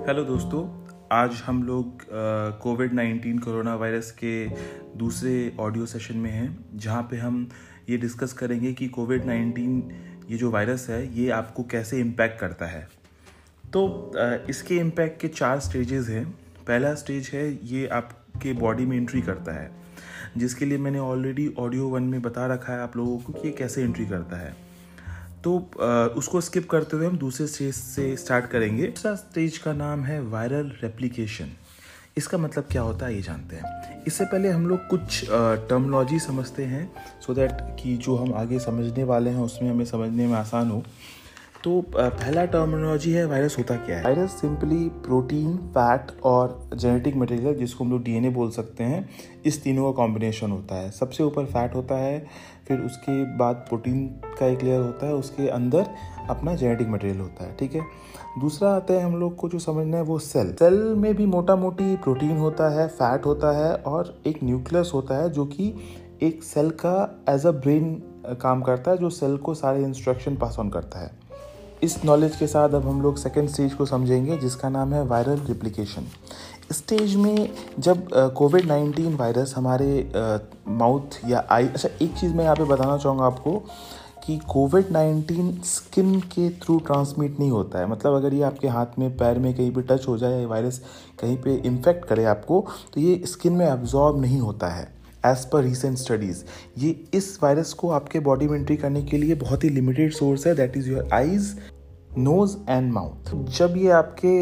Hello दोस्तों, आज हम लोग कोविड-19 कोरोना वायरस के दूसरे ऑडियो सेशन में हैं, जहां पे हम ये डिस्कस करेंगे कि कोविड-19 ये जो वायरस है ये आपको कैसे इम्पैक्ट करता है। तो इसके इम्पैक्ट के 4 स्टेजेस हैं। पहला स्टेज है ये आपके बॉडी में एंट्री करता है, जिसके लिए मैंने ऑलरेडी ऑडियो 1 में बता रखा है आप लोगों को कि ये कैसे एंट्री करता है। तो उसको स्किप करते हुए हम दूसरे स्टेज से स्टार्ट करेंगे। दूसरा स्टेज का नाम है वायरल रेप्लिकेशन। इसका मतलब क्या होता है ये जानते हैं। इससे पहले हम लोग कुछ टर्मिनोलॉजी समझते हैं सो दैट कि जो हम आगे समझने वाले हैं उसमें हमें समझने में आसान हो। तो पहला टर्मिनोलॉजी है वायरस होता क्या है। वायरस सिंपली प्रोटीन, फैट और जेनेटिक मटेरियल, जिसको हम लोग डीएनए बोल सकते हैं, इस तीनों का कॉम्बिनेशन होता है। सबसे ऊपर फैट होता है, फिर उसके बाद प्रोटीन का एक लेयर होता है, उसके अंदर अपना जेनेटिक मटेरियल होता है। ठीक है। दूसरा आता है हम लोग को जो समझना है वो सेल में भी मोटा मोटी प्रोटीन होता है, फैट होता है और एक न्यूक्लियस होता है जो कि एक सेल का एज अ ब्रेन काम करता है, जो सेल को सारे इंस्ट्रक्शन पास ऑन करता है। इस नॉलेज के साथ अब हम लोग सेकेंड स्टेज को समझेंगे, जिसका नाम है वायरल रेप्लिकेशन। स्टेज में जब कोविड-19 वायरस हमारे माउथ या आई, अच्छा एक चीज़ मैं यहाँ पे बताना चाहूँगा आपको कि कोविड-19 स्किन के थ्रू ट्रांसमिट नहीं होता है। मतलब अगर ये आपके हाथ में, पैर में कहीं पे टच हो जाए, वायरस कहीं पे इन्फेक्ट करे आपको, तो ये स्किन में एब्जॉर्ब नहीं होता है। एज पर रिसेंट स्टडीज़ ये इस वायरस को आपके बॉडी में एंट्री करने के लिए बहुत ही लिमिटेड सोर्स है, that is your eyes, nose and mouth. जब ये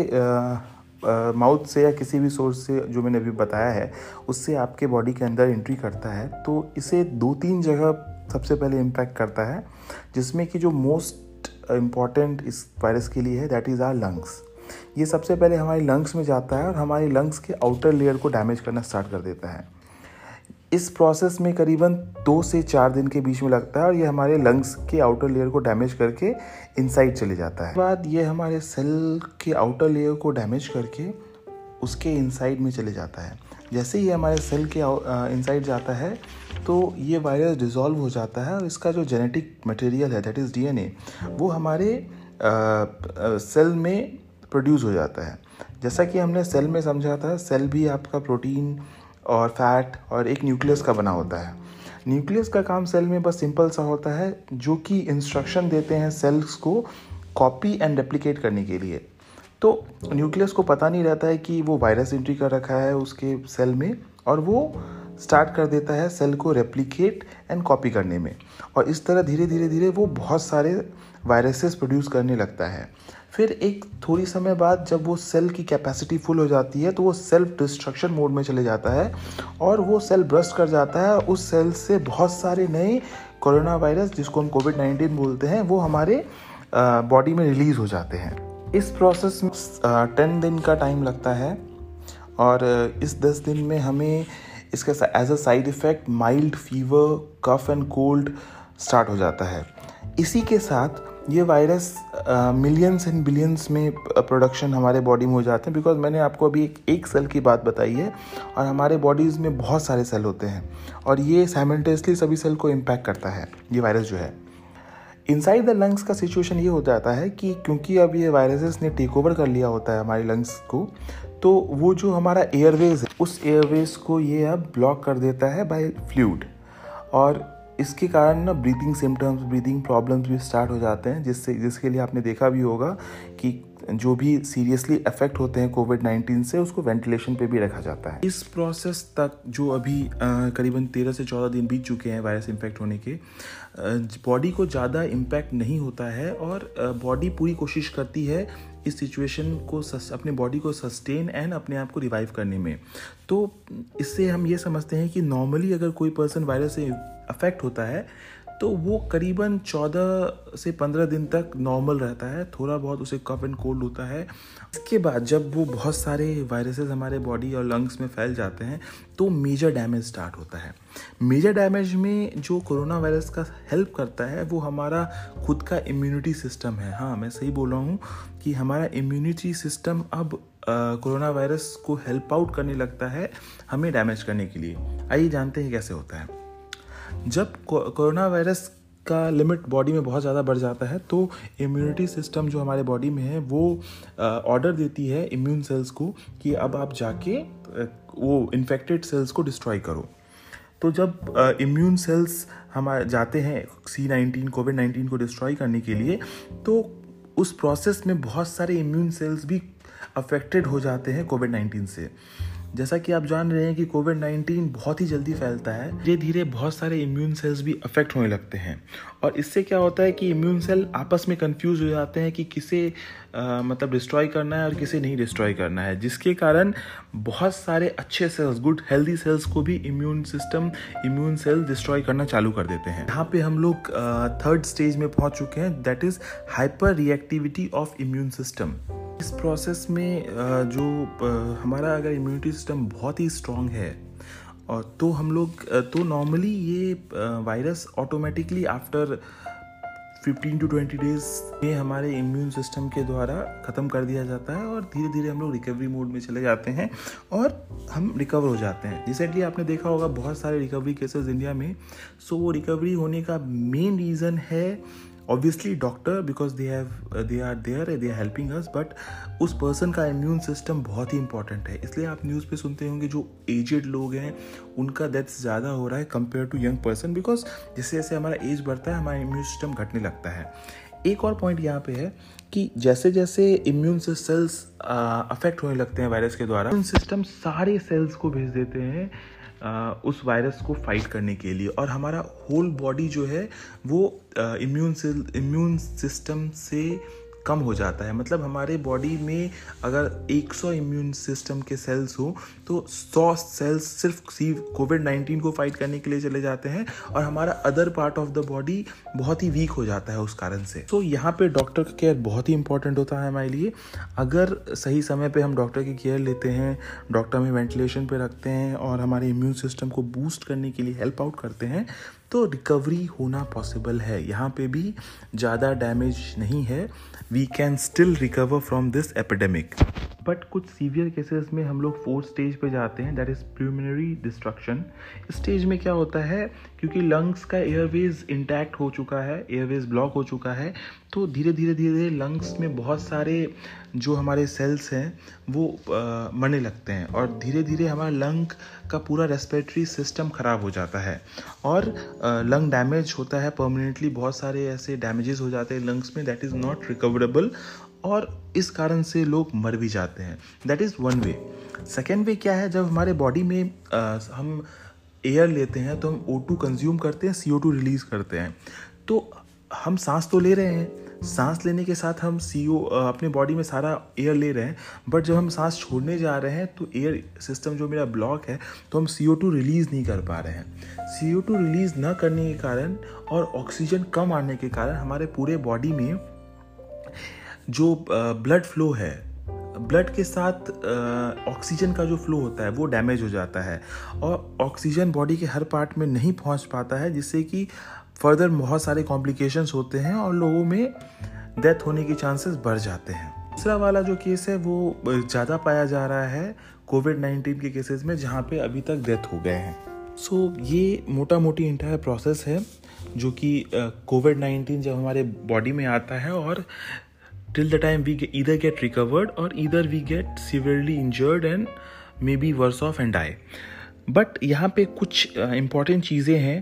आपके माउथ से या किसी भी सोर्स से, जो मैंने अभी बताया है, उससे आपके बॉडी के अंदर एंट्री करता है, तो इसे 2-3 जगह सबसे पहले इम्पैक्ट करता है, जिसमें कि जो मोस्ट इम्पॉर्टेंट इस वायरस के लिए है दैट इज़ आवर लंग्स। ये सबसे पहले हमारी लंग्स में जाता है और हमारी लंग्स के आउटर लेयर को डैमेज करना स्टार्ट कर देता है। इस प्रोसेस में करीबन 2 से 4 दिन के बीच में लगता है और ये हमारे लंग्स के आउटर लेयर को डैमेज करके इनसाइड चले जाता है। बाद ये हमारे सेल के आउटर लेयर को डैमेज करके उसके इनसाइड में चले जाता है। जैसे ही हमारे सेल के इनसाइड जाता है तो ये वायरस डिसॉल्व हो जाता है और इसका जो जेनेटिक मटेरियल है दैट इज़ डीएनए, वो हमारे सेल में प्रोड्यूस हो जाता है। जैसा कि हमने सेल में समझा था, सेल भी आपका प्रोटीन और फैट और एक न्यूक्लियस का बना होता है। न्यूक्लियस का काम सेल में बस सिंपल सा होता है, जो कि इंस्ट्रक्शन देते हैं सेल्स को कॉपी एंड रेप्लिकेट करने के लिए। तो न्यूक्लियस को पता नहीं रहता है कि वो वायरस एंट्री कर रखा है उसके सेल में, और वो स्टार्ट कर देता है सेल को रेप्लिकेट एंड कॉपी करने में, और इस तरह धीरे धीरे धीरे वो बहुत सारे वायरसेस प्रोड्यूस करने लगता है। फिर एक थोड़ी समय बाद जब वो सेल की कैपेसिटी फुल हो जाती है तो वो सेल्फ डिस्ट्रक्शन मोड में चले जाता है और वो सेल बर्स्ट कर जाता है। उस सेल से बहुत सारे नए कोरोना वायरस, जिसको हम कोविड-19 बोलते हैं, वो हमारे बॉडी में रिलीज़ हो जाते हैं। इस प्रोसेस में 10 दिन का टाइम लगता है और इस 10 दिन में हमें इसका as a side effect mild fever, cough and cold start हो जाता है। इसी के साथ ये वायरस मिलियंस एंड बिलियंस में प्रोडक्शन हमारे बॉडी में हो जाते हैं, बिकॉज मैंने आपको अभी एक सेल की बात बताई है और हमारे बॉडीज़ में बहुत सारे सेल होते हैं और ये साइमल्टेनियसली सभी सेल को इम्पैक्ट करता है ये वायरस जो है। इनसाइड द लंग्स का सिचुएशन ये हो जाता है कि क्योंकि अब ये वायरसेस ने टेक ओवर कर लिया होता है हमारी लंग्स को, तो वो जो हमारा एयरवेज है उस एयरवेज को ये अब ब्लॉक कर देता है बाय फ्लूइड, और इसके कारण ना ब्रीदिंग सिम्टम्स, ब्रीदिंग प्रॉब्लम्स भी स्टार्ट हो जाते हैं, जिसके लिए आपने देखा भी होगा कि जो भी सीरियसली अफेक्ट होते हैं कोविड-19 से, उसको वेंटिलेशन पे भी रखा जाता है। इस प्रोसेस तक जो अभी करीबन 13 से 14 दिन बीत चुके हैं वायरस इन्फेक्ट होने के, बॉडी को ज़्यादा इम्पैक्ट नहीं होता है और बॉडी पूरी कोशिश करती है इस सिचुएशन को अपने बॉडी को सस्टेन एंड अपने आप को रिवाइव करने में। तो इससे हम ये समझते हैं कि नॉर्मली अगर कोई पर्सन वायरस से अफेक्ट होता है तो वो करीबन 14 से 15 दिन तक नॉर्मल रहता है, थोड़ा बहुत उसे कफ एंड कोल्ड होता है। इसके बाद जब वो बहुत सारे वायरसेस हमारे बॉडी और लंग्स में फैल जाते हैं तो मेजर डैमेज स्टार्ट होता है। मेजर डैमेज में जो कोरोना वायरस का हेल्प करता है वो हमारा खुद का इम्यूनिटी सिस्टम है। हाँ, मैं सही बोल रहा हूँ कि हमारा इम्यूनिटी सिस्टम अब कोरोना वायरस को हेल्प आउट करने लगता है हमें डैमेज करने के लिए। आइए जानते हैं कैसे होता है। जब कोरोना वायरस का लिमिट बॉडी में बहुत ज़्यादा बढ़ जाता है, तो इम्यूनिटी सिस्टम जो हमारे बॉडी में है वो ऑर्डर देती है इम्यून सेल्स को कि अब आप जाके वो इन्फेक्टेड सेल्स को डिस्ट्रॉय करो। तो जब इम्यून सेल्स हमारे जाते हैं कोविड-19 को डिस्ट्रॉय करने के लिए, तो उस प्रोसेस में बहुत सारे इम्यून सेल्स भी अफेक्टेड हो जाते हैं कोविड-19 से। जैसा कि आप जान रहे हैं कि कोविड-19 बहुत ही जल्दी फैलता है, धीरे धीरे बहुत सारे इम्यून सेल्स भी अफेक्ट होने लगते हैं। और इससे क्या होता है कि इम्यून सेल आपस में कंफ्यूज हो जाते हैं कि किसे मतलब डिस्ट्रॉय करना है और किसे नहीं डिस्ट्रॉय करना है, जिसके कारण बहुत सारे अच्छे सेल्स, गुड हेल्दी सेल्स को भी इम्यून सेल डिस्ट्रॉय करना चालू कर देते हैं। यहाँ पे हम लोग थर्ड स्टेज में पहुंच चुके हैं, that is hyper reactivity of immune system. इस प्रोसेस में हमारा अगर इम्यूनिटी सिस्टम बहुत ही स्ट्रांग है और तो नॉर्मली ये virus automatically after 15 to 20 days में हमारे इम्यून सिस्टम के द्वारा ख़त्म कर दिया जाता है और धीरे धीरे हम लोग रिकवरी मोड में चले जाते हैं और हम रिकवर हो जाते हैं। रिसेंटली आपने देखा होगा बहुत सारे रिकवरी केसेस इंडिया में। सो वो रिकवरी होने का मेन रीज़न है obviously doctor, because they are helping us, but उस पर्सन का इम्यून सिस्टम बहुत ही इंपॉर्टेंट है। इसलिए आप न्यूज़ पे सुनते होंगे जो एजेड लोग हैं उनका डेथ्स ज़्यादा हो रहा है compare to young person, because जैसे जैसे हमारा एज बढ़ता है हमारा इम्यून सिस्टम घटने लगता है। एक और पॉइंट यहाँ पे है कि जैसे जैसे इम्यून सेल्स अफेक्ट होने लगते हैं वायरस के द्वारा, इम्यून सिस्टम सारे सेल्स को भेज देते हैं उस वायरस को फाइट करने के लिए, और हमारा होल बॉडी जो है वो इम्यून सिस्टम से कम हो जाता है। मतलब हमारे बॉडी में अगर 100 इम्यून सिस्टम के सेल्स हो तो 100 सेल्स सिर्फ कोविड-19 को फाइट करने के लिए चले जाते हैं और हमारा other part of the body बहुत ही वीक हो जाता है उस कारण से। तो यहाँ पे डॉक्टर का केयर बहुत ही इंपॉर्टेंट होता है हमारे लिए। अगर सही समय पे हम डॉक्टर की केयर लेते हैं, डॉक्टर में वेंटिलेशन पे रखते हैं और हमारे इम्यून सिस्टम को बूस्ट करने के लिए हेल्प आउट करते हैं, तो रिकवरी होना पॉसिबल है। यहाँ पे भी ज़्यादा डैमेज नहीं है, we can still recover from this epidemic. But कुछ सीवियर केसेस में हम लोग 4th स्टेज पे जाते हैं, दैट इज़ प्लूमिनरी डिस्ट्रक्शन। इस स्टेज में क्या होता है, क्योंकि लंग्स का एयरवेज इंटैक्ट हो चुका है, एयरवेज ब्लॉक हो चुका है, तो धीरे धीरे लंग्स में बहुत सारे जो हमारे सेल्स हैं वो मरने लगते हैं और धीरे धीरे हमारा लंग का पूरा रेस्पिरेटरी सिस्टम ख़राब हो जाता है और लंग डैमेज होता है परमानेंटली। बहुत सारे ऐसे डैमेजेस हो जाते हैं लंग्स में, दैट इज़ नॉट रिकवरेबल, और इस कारण से लोग मर भी जाते हैं। That is one way. Second way क्या है, जब हमारे बॉडी में हम एयर लेते हैं तो हम O2 कंज्यूम करते हैं, CO2 रिलीज़ करते हैं। तो हम सांस तो ले रहे हैं, सांस लेने के साथ हम अपने बॉडी में सारा एयर ले रहे हैं, बट जब हम सांस छोड़ने जा रहे हैं तो एयर सिस्टम जो मेरा ब्लॉक है तो हम CO2 रिलीज़ नहीं कर पा रहे हैं। CO2 रिलीज़ ना करने के कारण और ऑक्सीजन कम आने के कारण हमारे पूरे बॉडी में जो ब्लड फ्लो है, ब्लड के साथ ऑक्सीजन का जो फ्लो होता है वो डैमेज हो जाता है और ऑक्सीजन बॉडी के हर पार्ट में नहीं पहुंच पाता है, जिससे कि फर्दर बहुत सारे कॉम्प्लिकेशंस होते हैं और लोगों में डेथ होने की चांसेस बढ़ जाते हैं। दूसरा वाला जो केस है वो ज़्यादा पाया जा रहा है कोविड-19 के केसेस में, जहाँ पे अभी तक डेथ हो गए हैं। सो ये मोटा मोटी इंटायर प्रोसेस है जो कि कोविड-19 जब हमारे बॉडी में आता है और till the time we either get recovered or either we get severely injured and maybe worse off and die. But यहाँ पे कुछ important चीज़ें हैं।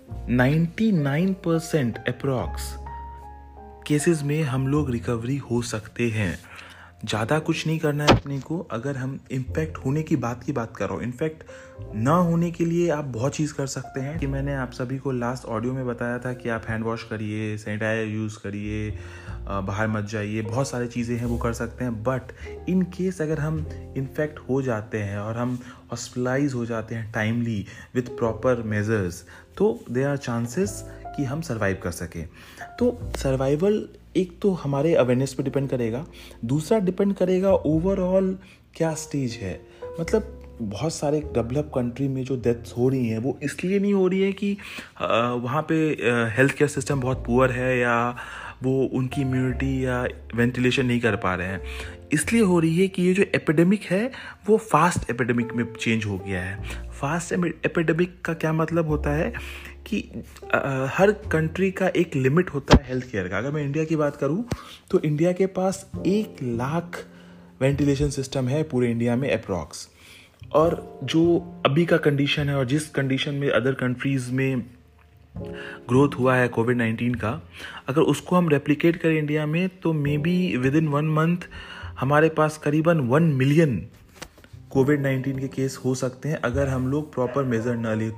99% अप्रॉक्स केसेस में हम लोग रिकवरी हो सकते हैं। ज़्यादा कुछ नहीं करना है अपने को। अगर हम इम्पैक्ट होने की बात कर रहा हूँ, इन्फेक्ट ना होने के लिए आप बहुत चीज़ कर सकते हैं कि मैंने आप सभी को लास्ट ऑडियो में बताया था कि आप हैंड वॉश करिए, सैनिटाइजर यूज़ करिए, बाहर मत जाइए, बहुत सारी चीज़ें हैं वो कर सकते हैं। बट इन केस अगर हम इन्फेक्ट हो जाते हैं और हम हॉस्पिटलाइज हो जाते हैं टाइमली विथ प्रॉपर मेजर्स, तो देयर आर चांसेस कि हम सर्वाइव कर सकें। तो सर्वाइवल एक तो हमारे अवेयरनेस पे डिपेंड करेगा, दूसरा डिपेंड करेगा ओवरऑल क्या स्टेज है। मतलब बहुत सारे डेवलप कंट्री में जो डेथ्स हो रही हैं वो इसलिए नहीं हो रही है कि वहाँ पे हेल्थ केयर सिस्टम बहुत पुअर है या वो उनकी इम्यूनिटी या वेंटिलेशन नहीं कर पा रहे हैं, इसलिए हो रही है कि ये जो एपिडेमिक है वो फास्ट एपिडेमिक में चेंज हो गया है। फास्ट एपिडेमिक का क्या मतलब होता है कि हर कंट्री का एक लिमिट होता है हेल्थ केयर का। अगर मैं इंडिया की बात करूं तो इंडिया के पास 1 लाख वेंटिलेशन सिस्टम है पूरे इंडिया में अप्रॉक्स। और जो अभी का कंडीशन है और जिस कंडीशन में अदर कंट्रीज़ में ग्रोथ हुआ है कोविड-19 का, अगर उसको हम रेप्लिकेट करें इंडिया में तो maybe within 1 month हमारे पास करीबन 1 मिलियन कोविड-19 के केस हो सकते हैं अगर हम लोग प्रॉपर मेजर ना ले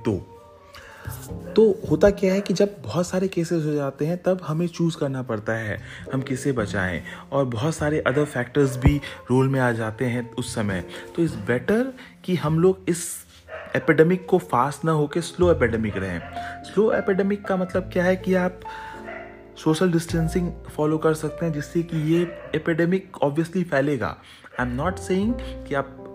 तो होता क्या है कि जब बहुत सारे केसेस हो जाते हैं तब हमें चूज करना पड़ता है हम किसे बचाएं, और बहुत सारे अदर फैक्टर्स भी रोल में आ जाते हैं उस समय। तो इट्स बेटर कि हम लोग इस एपिडेमिक को फास्ट ना होके स्लो एपिडेमिक रहें। स्लो एपिडेमिक का मतलब क्या है कि आप सोशल डिस्टेंसिंग फॉलो कर सकते हैं जिससे कि ये एपिडेमिक ऑब्वियसली फैलेगा। आई एम नॉट सेइंग कि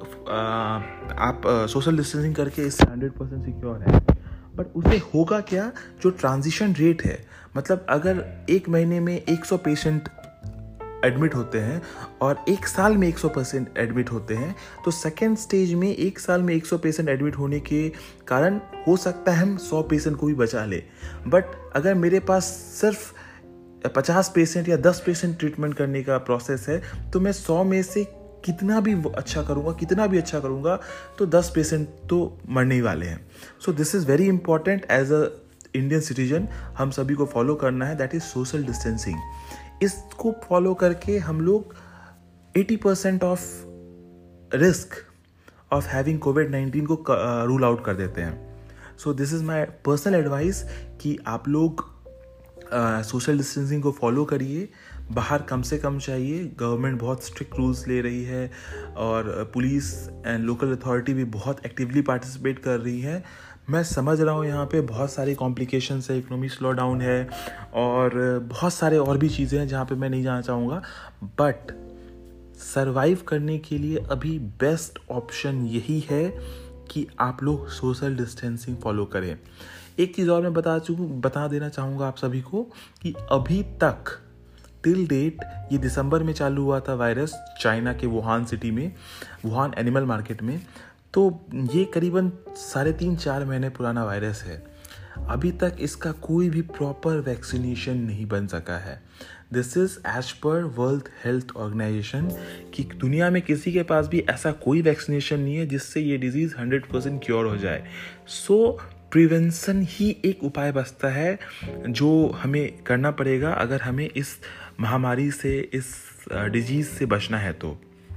आप सोशल डिस्टेंसिंग करके इससे 100% सिक्योर है, बट उससे होगा क्या, जो ट्रांजिशन रेट है, मतलब अगर 1 महीने में 100 पेशेंट एडमिट होते हैं और 1 साल में 100% एडमिट होते हैं, तो सेकेंड स्टेज में 1 साल में 100 पेशेंट एडमिट होने के कारण हो सकता है हम 100 पेशेंट को भी बचा ले। बट अगर मेरे पास सिर्फ 50 पेशेंट या 10 पेशेंट ट्रीटमेंट करने का प्रोसेस है तो मैं 100 में से कितना भी अच्छा करूँगा तो 10 पेशेंट तो मरने ही वाले हैं। So this is very important as a Indian citizen, हम सभी को फॉलो करना है, दैट इज़ सोशल डिस्टेंसिंग। इसको फॉलो करके हम लोग 80% ऑफ रिस्क ऑफ हैविंग कोविड-19 को रूल आउट कर देते हैं। So this is my personal advice कि आप लोग सोशल डिस्टेंसिंग को फॉलो करिए, बाहर कम से कम चाहिए। गवर्नमेंट बहुत स्ट्रिक्ट रूल्स ले रही है और पुलिस एंड लोकल अथॉरिटी भी बहुत एक्टिवली पार्टिसिपेट कर रही है। मैं समझ रहा हूँ यहाँ पे बहुत सारे कॉम्प्लिकेशंस है, इकोनॉमी स्लो डाउन है और बहुत सारे और भी चीज़ें हैं जहाँ पे मैं नहीं जाना चाहूँगा, बट सरवाइव करने के लिए अभी बेस्ट ऑप्शन यही है कि आप लोग सोशल डिस्टेंसिंग फॉलो करें। एक चीज़ और मैं बता देना चाहूँगा आप सभी को कि अभी तक टिल डेट, ये दिसंबर में चालू हुआ था वायरस चाइना के वुहान सिटी में, वुहान एनिमल मार्केट में, तो ये करीबन 3.5-4 महीने पुराना वायरस है। अभी तक इसका कोई भी प्रॉपर वैक्सीनेशन नहीं बन सका है। This is as per world health organisation कि दुनिया में किसी के पास भी ऐसा कोई वैक्सीनेशन नहीं है जिससे ये डिजीज़ 100% क्योर हो जाए। सो प्रिवेंशन ही एक उपाय बचता है जो हमें करना पड़ेगा अगर हमें इस महामारी से, इस डिजीज़ से बचना है तो।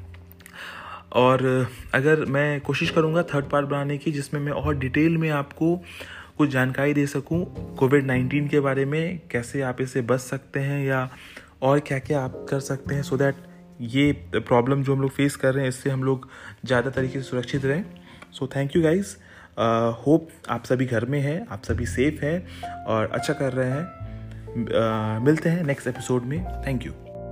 और अगर मैं कोशिश करूँगा थर्ड पार्ट बनाने की जिसमें मैं और डिटेल में आपको कुछ जानकारी दे सकूँ कोविड-19 के बारे में, कैसे आप इससे बच सकते हैं या और क्या क्या आप कर सकते हैं, सो दैट ये प्रॉब्लम जो हम लोग फेस कर रहे हैं इससे हम लोग ज़्यादा तरीके से सुरक्षित रहें। So thank you guys, hope आप सभी घर में हैं, आप सभी सेफ हैं और अच्छा कर रहे हैं। मिलते हैं नेक्स्ट एपिसोड में। Thank you.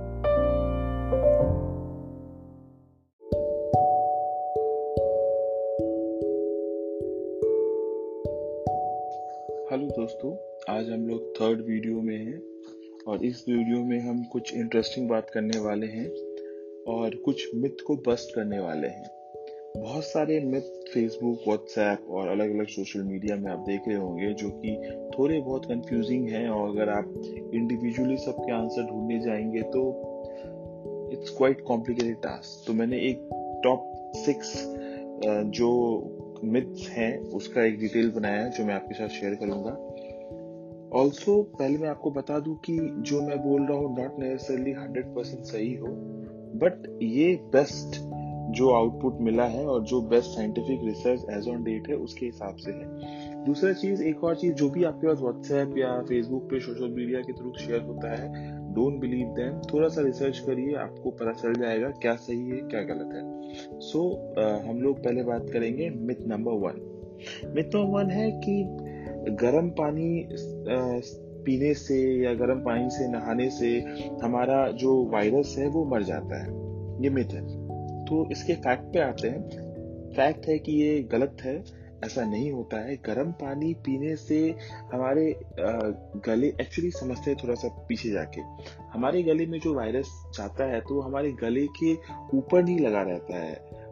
हेलो दोस्तों, आज हम लोग थर्ड वीडियो में हैं और इस वीडियो में हम कुछ इंटरेस्टिंग बात करने वाले हैं और कुछ मिथ को बस्ट करने वाले हैं। बहुत सारे मिथ फेसबुक, व्हाट्सएप और अलग अलग सोशल मीडिया में आप देख रहे होंगे जो कि थोड़े बहुत कंफ्यूजिंग हैं और अगर आप इंडिविजुअली सबके आंसर ढूंढने जाएंगे तो इट्स क्वाइट कॉम्प्लिकेटेड टास्क। तो मैंने एक टॉप 6 जो मिथ्स हैं उसका एक डिटेल बनाया है जो मैं आपके साथ शेयर करूंगा। ऑल्सो पहले मैं आपको बता दूं कि जो मैं बोल रहा हूँ नॉट नेसेसरली 100% सही हो, बट ये बेस्ट जो आउटपुट मिला है और जो best scientific research as on date है उसके हिसाब से है। दूसरा चीज, एक और चीज, जो भी आपके पास व्हाट्सएप या फेसबुक पे सोशल मीडिया के थ्रू शेयर होता है, डोंट बिलीव देम। थोड़ा सा रिसर्च करिए, आपको पता चल जाएगा क्या सही है क्या गलत है। सो हम लोग पहले बात करेंगे मिथ नंबर 1। मिथ नंबर 1 है कि गर्म पानी पीने से या गर्म पानी से नहाने से हमारा जो वायरस है वो मर जाता है। ये मिथ है। तो इसके फैक्ट पे आते हैं। फैक्ट है कि ये गलत है, ऐसा नहीं होता है। गर्म पानी पीने से हमारे गले, एक्चुअली समझते हैं थोड़ा सा पीछे जाके, हमारे गले में जो वायरस जाता है तो हमारे गले के ऊपर नहीं लगा रहता है,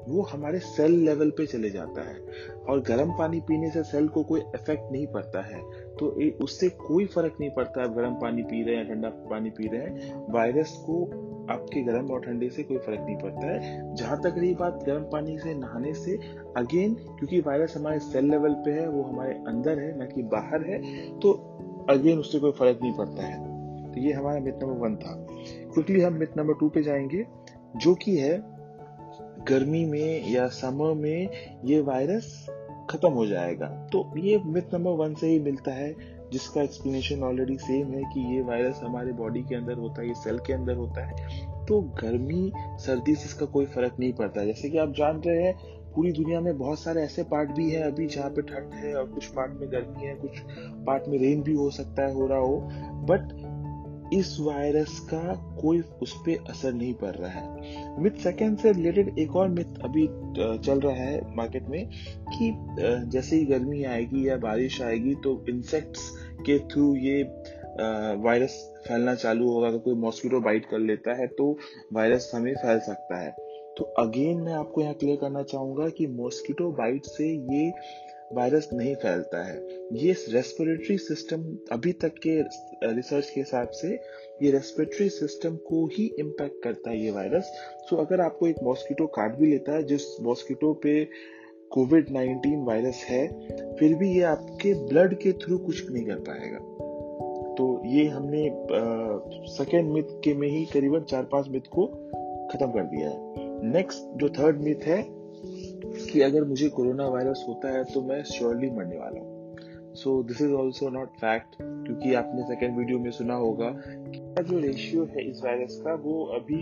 वो हमारे सेल लेवल पे चले जाता है, और गर्म पानी पीने से सेल को कोई इफेक्ट नहीं पड़ता है। तो उससे कोई फर्क नहीं पड़ता आप गर्म पानी पी रहे हैं या ठंडा पानी पी रहे हैं, वायरस को आपके गर्म और ठंडे से कोई फर्क नहीं पड़ता है। जहां तक रही बात गर्म पानी से नहाने से, अगेन क्योंकि वायरस हमारे सेल लेवल पे है, वो हमारे अंदर है ना कि बाहर है, तो अगेन उससे कोई फर्क नहीं पड़ता है। तो ये हमारा मिथ नंबर 1 था। क्विकली हम मिथ नंबर 2 पे जाएंगे, जो कि है गर्मी में या समर में ये वायरस खत्म हो जाएगा। तो ये मिथ नंबर 1 से ही मिलता है, जिसका एक्सप्लेनेशन ऑलरेडी सेम है कि ये वायरस हमारे बॉडी के अंदर होता है, ये सेल के अंदर होता है। तो गर्मी सर्दी से इसका कोई फर्क नहीं पड़ता। जैसे कि आप जान रहे हैं, पूरी दुनिया में बहुत सारे ऐसे पार्ट भी हैं अभी जहाँ पे ठंड है, और कुछ पार्ट में गर्मी है, कुछ पार्ट में रेन भी हो सकता है, हो रहा हो, बट इस वायरस का कोई उस पर असर नहीं पड़ रहा है। मिथ सेकेंड से रिलेटेड एक और मिथ अभी चल रहा है मार्केट में कि जैसे ही गर्मी आएगी या बारिश आएगी तो इंसेक्ट्स के थ्रू ये वायरस फैलना चालू होगा। अगर कोई मॉस्किटो बाइट कर लेता है तो वायरस हमें फैल सकता है। तो अगेन मैं आपको यहाँ क्लियर करना चाहूंगा कि मॉस्किटो बाइट से ये वायरस नहीं फैलता है। ये रेस्पिरेटरी सिस्टम, अभी तक के रिसर्च के हिसाब से ये रेस्पिरेटरी सिस्टम को ही इम्पैक्ट करता है ये वायरस। सो अगर आपको एक मॉस्किटो काट भी लेता है, जिस मॉस्किटो पे कोविड-19 वायरस है, फिर भी ये आपके ब्लड के थ्रू कुछ नहीं कर पाएगा। तो ये हमने सेकेंड मिथ के में ही करीबन 4-5 मिथ को खत्म कर दिया है। नेक्स्ट जो थर्ड मिथ है कि अगर मुझे कोरोना वायरस होता है तो मैं श्योरली मरने वाला हूँ। So this is also not fact, क्योंकि आपने सेकेंड वीडियो में सुना होगा कि जो रेशियो है इस वायरस का वो अभी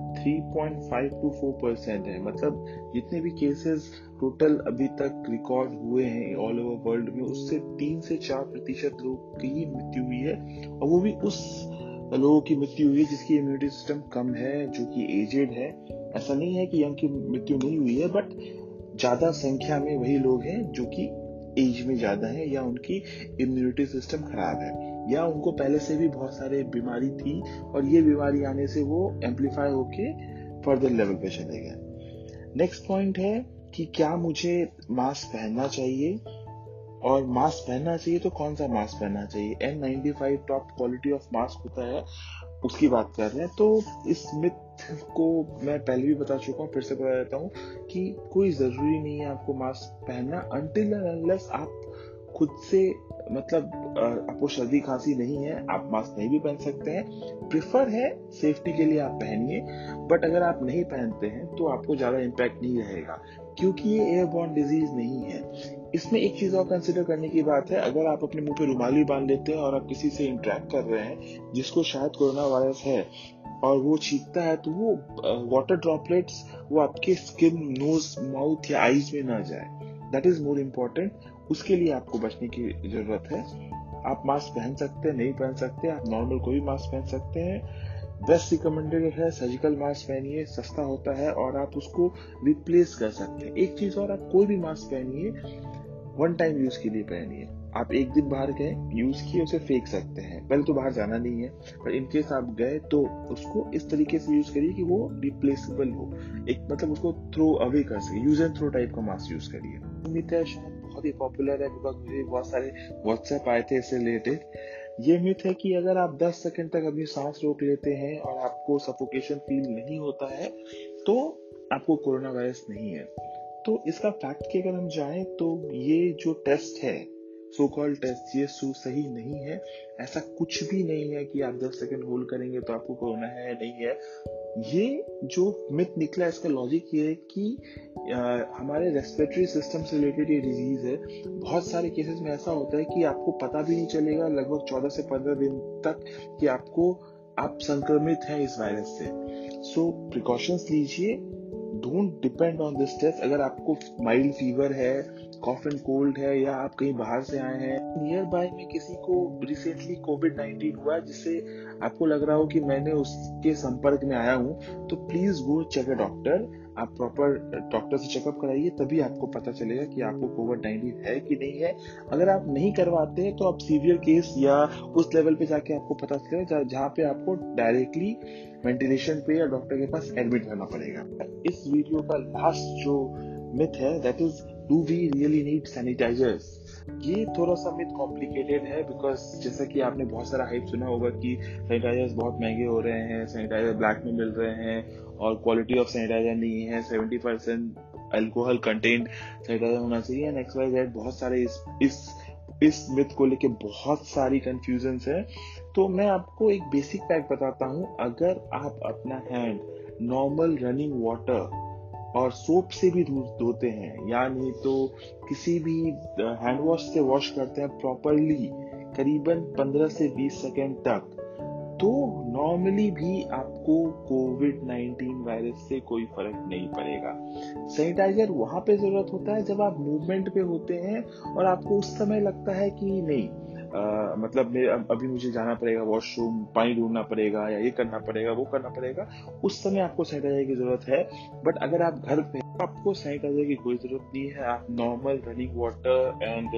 3.5 to 4% है। मतलब जितने भी केसेस टोटल अभी तक रिकॉर्ड हुए हैं ऑल ओवर वर्ल्ड में, उससे 3 से 4% लोगों की ही मृत्यु हुई है, और वो भी उस लोगों की मृत्यु हुई है जिसकी इम्यूनिटी सिस्टम कम है, जो कि एजेड है। ऐसा नहीं है कि यंग की मृत्यु नहीं हुई है, बट ज्यादा संख्या में वही लोग हैं जो कि एज में ज्यादा है, या उनकी इम्यूनिटी सिस्टम खराब है, या उनको पहले से भी बहुत सारे बीमारी थी और ये बीमारी आने से वो एम्पलीफाई होके फर्दर लेवल पे चले गए। नेक्स्ट पॉइंट है कि क्या मुझे मास्क पहनना चाहिए, और मास्क पहनना चाहिए तो कौन सा मास्क पहनना चाहिए। N95 top quality of mask होता है, उसकी बात कर रहे हैं। तो इस मिथ को मैं पहले भी बता चुका हूँ, फिर से बता देता हूँ कि कोई जरूरी नहीं है आपको मास्क पहनना, अनटिल अनलेस आप खुद से, मतलब आपको सर्दी खांसी नहीं है, आप मास्क नहीं भी पहन सकते हैं। प्रिफर है सेफ्टी के लिए आप पहनिए, बट अगर आप नहीं पहनते हैं तो आपको ज्यादा इम्पैक्ट नहीं रहेगा, क्योंकि ये एयरबॉर्न डिजीज नहीं है। इसमें एक चीज और कंसिडर करने की बात है, अगर आप अपने मुंह पे रुमाल भी बांध लेते हैं और आप किसी से इंटरेक्ट कर रहे हैं जिसको शायद कोरोना वायरस है, और वो छींकता है, तो वो वाटर ड्रॉपलेट्स वो आपके स्किन, नोज, माउथ या आईज में ना जाए। That is more important. उसके लिए आपको बचने की जरूरत है। आप मास्क पहन सकते हैं, नहीं पहन सकते, आप नॉर्मल कोई मास्क पहन सकते हैं। बेस्ट रिकमेंडेड है सर्जिकल मास्क पहनिए, सस्ता होता है और आप उसको रिप्लेस कर सकते हैं। एक चीज और, आप कोई भी मास्क पहनिए, 1 टाइम यूज के लिए पहनिए। आप एक दिन बाहर गए, यूज किए, उसे फेंक सकते हैं। पहले तो बाहर जाना नहीं है, पर इनकेस आप गए तो उसको इस तरीके से यूज करिए कि वो रिप्लेसेबल हो, एक मतलब उसको थ्रो अवे कर सके, यूज एंड थ्रो टाइप का मास्क यूज करिए। उम्मीद है शायद बहुत ही पॉपुलर है, बिकॉज मुझे बहुत सारे व्हाट्सएप आए थे इससे रिलेटेड। ये मिथ है कि अगर आप 10 सेकंड तक अपनी सांस रोक लेते हैं और आपको सफोकेशन फील नहीं होता है तो आपको कोरोना वायरस नहीं है। तो इसका फैक्ट की अगर हम जाएं तो ये जो टेस्ट है, सो कॉल्ड टेस्ट, ये सही नहीं है। ऐसा कुछ भी नहीं है कि आप 10 सेकंड होल्ड करेंगे तो आपको कोरोना है या नहीं है। ये जो मिथ निकला, इसका लॉजिक ये है कि हमारे रेस्पिरेटरी सिस्टम से रिलेटेड ये डिजीज है। बहुत सारे केसेस में ऐसा होता है कि आपको पता भी नहीं चलेगा लगभग 14 से 15 दिन तक कि आप संक्रमित हैं इस वायरस से। सो प्रिकॉशंस लीजिए, don't depend on this test. अगर आपको माइल्ड फीवर है, कॉफ एंड कोल्ड है, या आप कहीं बाहर से आए हैं, नियर बाय में किसी को रिसेंटली कोविड-19 हुआ जिससे आपको लग रहा हो कि मैंने उसके संपर्क में आया हूं, तो please go check a doctor. आप प्रॉपर डॉक्टर से चेकअप कराइए, तभी आपको पता चलेगा कि आपको कोविड-19 है कि नहीं है। अगर आप नहीं करवाते हैं तो आप सीवियर केस या उस लेवल पे जाके आपको पता चलेगा जहाँ पे आपको डायरेक्टली वेंटिलेशन पे या डॉक्टर के पास एडमिट करना पड़ेगा। इस वीडियो का लास्ट जो मिथ है that is, do we really need sanitisers? ये थोड़ा सा मिथ कॉम्प्लिकेटेड है, बिकॉज जैसा कि आपने बहुत सारा हाइप सुना होगा कि सैनिटाइजर्स बहुत महंगे हो रहे हैं, सैनिटाइजर ब्लैक में मिल रहे हैं और क्वालिटी ऑफ सैनिटाइजर नहीं है, 70% अल्कोहल कंटेंट सैनिटाइजर होना चाहिए एंड XYZ। बहुत सारे इस मिथ को लेके बहुत सारी कंफ्यूजन्स है। तो मैं आपको एक बेसिक फैक्ट बताता हूँ, अगर आप अपना हैंड नॉर्मल रनिंग वाटर और सोप से भी धोते हैं या नहीं तो किसी भी हैंड वॉश से वॉश करते हैं प्रॉपरली करीबन 15 से 20 सेकेंड तक, तो नॉर्मली भी आपको कोविड-19 वायरस से कोई फर्क नहीं पड़ेगा। सैनिटाइजर वहां पे जरूरत होता है जब आप मूवमेंट पे होते हैं और आपको उस समय लगता है कि नहीं, मतलब अभी मुझे जाना पड़ेगा वॉशरूम, पानी ढूंढना पड़ेगा या ये करना पड़ेगा वो करना पड़ेगा, उस समय आपको सैनिटाइजर की जरूरत है। बट अगर आप घर पे, आपको सैनिटाइजर की कोई जरूरत नहीं है। आप normal running water and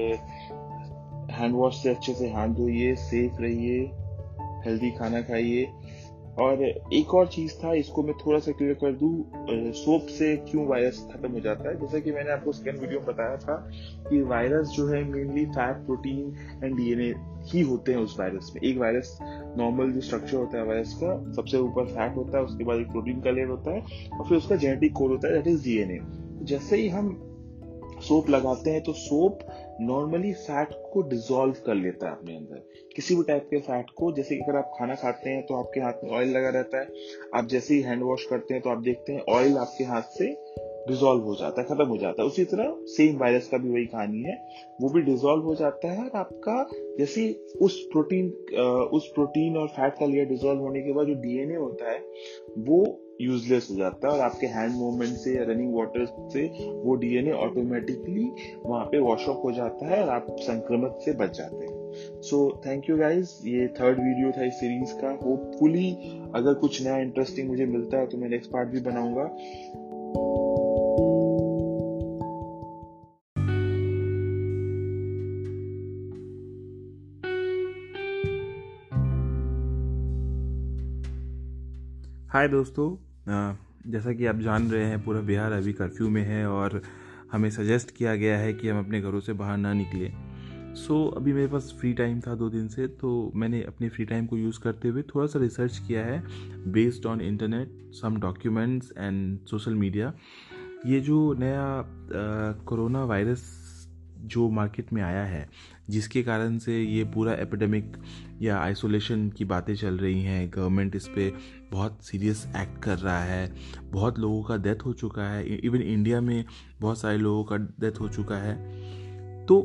hand wash से अच्छे से हाथ धोइए, सेफ रहिए, हेल्दी खाना खाइए। और एक और चीज था, इसको मैं थोड़ा सा क्लियर कर दूं, सोप से क्यों वायरस खत्म हो जाता है। जैसा कि मैंने आपको सेकंड वीडियो में बताया था कि वायरस जो है mainly fat, protein and DNA ही होते हैं उस वायरस में। एक वायरस नॉर्मल जो स्ट्रक्चर होता है वायरस का, सबसे ऊपर फैट होता है, उसके बाद एक प्रोटीन का लेयर होता है और फिर उसका जेनेटिक कोड होता है दैट इज DNA। जैसे ही हम सोप लगाते हैं तो सोप नॉर्मली फैट को डिसॉल्व कर लेता है अपने अंदर, किसी भी टाइप के फैट को। जैसे कि अगर आप खाना खाते हैं तो आपके हाथ में ऑयल लगा रहता है, आप जैसे ही हैंड वॉश करते हैं तो आप देखते हैं ऑयल आपके हाथ से डिसॉल्व हो जाता है, खत्म हो जाता है। उसी तरह सेम वायरस का भी वही कहानी है, वो भी डिसॉल्व हो जाता है और आपका जैसे उस प्रोटीन और फैट का लेयर डिसॉल्व होने के बाद जो DNA होता है वो यूजलेस हो जाता है और आपके हैंड मूवमेंट से या रनिंग वाटर से वो DNA ऑटोमेटिकली वहां पे वॉश ऑफ हो जाता है और आप संक्रमण से बच जाते हैं। सो थैंक यू गाइज, ये थर्ड वीडियो था इस सीरीज का। होपफुली अगर कुछ नया इंटरेस्टिंग मुझे मिलता है तो मैं नेक्स्ट पार्ट भी बनाऊंगा। हाय दोस्तों, जैसा कि आप जान रहे हैं पूरा बिहार अभी कर्फ्यू में है और हमें सजेस्ट किया गया है कि हम अपने घरों से बाहर ना निकलें। सो अभी मेरे पास फ्री टाइम था 2 दिन से, तो मैंने अपने फ्री टाइम को यूज़ करते हुए थोड़ा सा रिसर्च किया है based on internet, some documents and social media. ये जो नया कोरोना वायरस जो मार्केट में आया है, जिसके कारण से ये पूरा एपिडेमिक या आइसोलेशन की बातें चल रही हैं, गवर्नमेंट इस पे बहुत सीरियस एक्ट कर रहा है, बहुत लोगों का डेथ हो चुका है, इवन इंडिया में बहुत सारे लोगों का डेथ हो चुका है। तो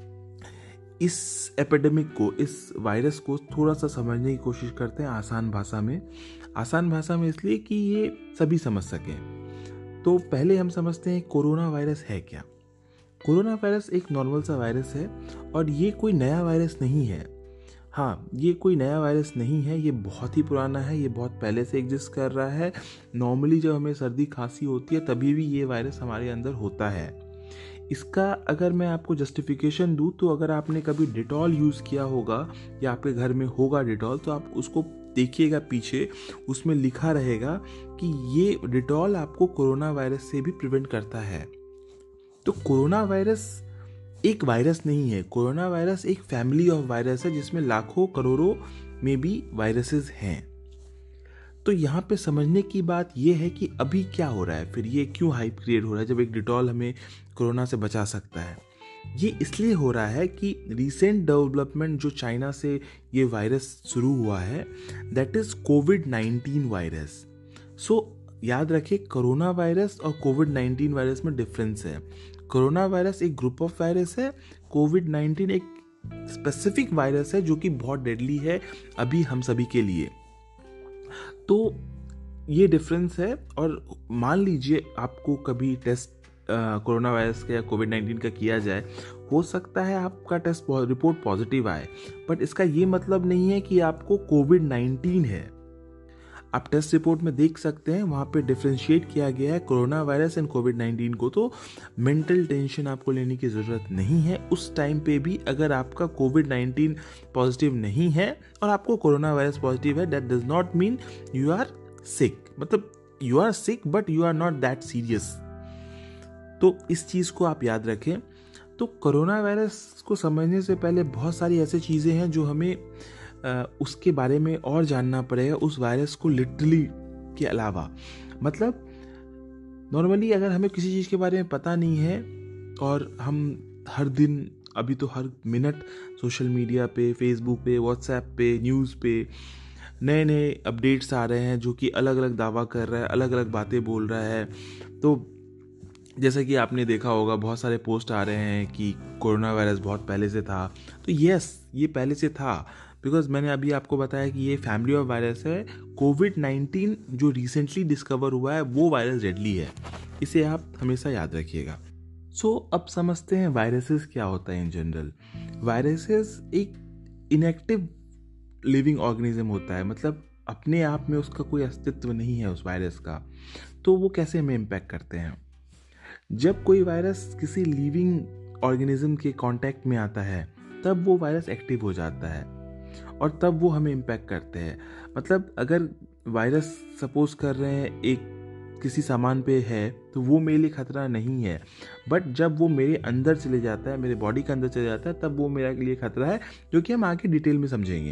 इस एपिडेमिक को, इस वायरस को थोड़ा सा समझने की कोशिश करते हैं आसान भाषा में इसलिए कि ये सभी समझ सकें। तो पहले हम समझते हैं कोरोना वायरस है क्या। कोरोना वायरस एक नॉर्मल सा वायरस है और ये कोई नया वायरस नहीं है। हाँ, ये कोई नया वायरस नहीं है, ये बहुत ही पुराना है, ये बहुत पहले से एग्जिस्ट कर रहा है। नॉर्मली जब हमें सर्दी खांसी होती है तभी भी ये वायरस हमारे अंदर होता है। इसका अगर मैं आपको जस्टिफिकेशन दूँ तो अगर आपने कभी डिटॉल यूज़ किया होगा या आपके घर में होगा डिटॉल, तो आप उसको देखिएगा पीछे, उसमें लिखा रहेगा कि ये डिटॉल आपको कोरोना वायरस से भी प्रिवेंट करता है। तो कोरोना वायरस एक वायरस नहीं है, कोरोना वायरस एक फैमिली ऑफ वायरस है जिसमें लाखों करोड़ों में भी वायरसेस हैं। तो यहाँ पे समझने की बात यह है कि अभी क्या हो रहा है, फिर ये क्यों हाइप क्रिएट हो रहा है जब एक डिटॉल हमें कोरोना से बचा सकता है। ये इसलिए हो रहा है कि रिसेंट डेवलपमेंट जो चाइना से ये वायरस शुरू हुआ है, दैट इज कोविड-19 वायरस। सो याद रखिए, कोरोना वायरस और कोविड-19 वायरस में डिफरेंस है। कोरोना वायरस एक ग्रुप ऑफ वायरस है, कोविड-19 एक स्पेसिफिक वायरस है जो कि बहुत डेडली है अभी हम सभी के लिए। तो ये डिफरेंस है। और मान लीजिए आपको कभी टेस्ट कोरोना वायरस का या कोविड-19 का किया जाए, हो सकता है आपका टेस्ट रिपोर्ट पॉजिटिव आए, बट इसका ये मतलब नहीं है कि आपको कोविड-19 है। आप टेस्ट रिपोर्ट में देख सकते हैं, वहाँ पे डिफ्रेंशिएट किया गया है कोरोना वायरस एंड कोविड-19 को। तो मेंटल टेंशन आपको लेने की ज़रूरत नहीं है उस टाइम पे भी। अगर आपका कोविड-19 पॉजिटिव नहीं है और आपको कोरोना वायरस पॉजिटिव है, that does not mean you are sick. मतलब you are sick but you are not that serious. तो इस चीज़ को आप याद रखें। तो कोरोना वायरस को समझने से पहले बहुत सारी ऐसी चीज़ें हैं जो हमें उसके बारे में और जानना पड़ेगा, उस वायरस को लिटरली के अलावा। मतलब नॉर्मली अगर हमें किसी चीज़ के बारे में पता नहीं है और हम हर दिन, अभी तो हर मिनट सोशल मीडिया पे, फेसबुक पे, व्हाट्सएप पे, न्यूज़ पे नए नए अपडेट्स आ रहे हैं जो कि अलग अलग दावा कर रहा है, अलग अलग बातें बोल रहा है। तो जैसा कि आपने देखा होगा, बहुत सारे पोस्ट आ रहे हैं कि कोरोना वायरस बहुत पहले से था। तो यस, ये पहले से था, बिकॉज मैंने अभी आपको बताया कि ये फैमिली ऑफ वायरस है। कोविड-19 जो रिसेंटली डिस्कवर हुआ है वो वायरस डेडली है, इसे आप हमेशा याद रखिएगा। सो अब समझते हैं वायरसेस क्या होता है इन जनरल। वायरसेस एक इनएक्टिव लिविंग ऑर्गेनिज्म होता है, मतलब अपने आप में उसका कोई अस्तित्व नहीं है उस वायरस का। तो वो कैसे हमें इम्पैक्ट करते हैं? जब कोई वायरस किसी लिविंग ऑर्गेनिज्म के कांटेक्ट में आता है तब वो वायरस एक्टिव हो जाता है और तब वो हमें इम्पैक्ट करते हैं। मतलब अगर वायरस सपोज कर रहे हैं एक किसी सामान पे है तो वो मेरे लिए खतरा नहीं है, बट जब वो मेरे अंदर चले जाता है, मेरे बॉडी के अंदर चले जाता है, तब वो मेरे लिए खतरा है, जो कि हम आगे डिटेल में समझेंगे।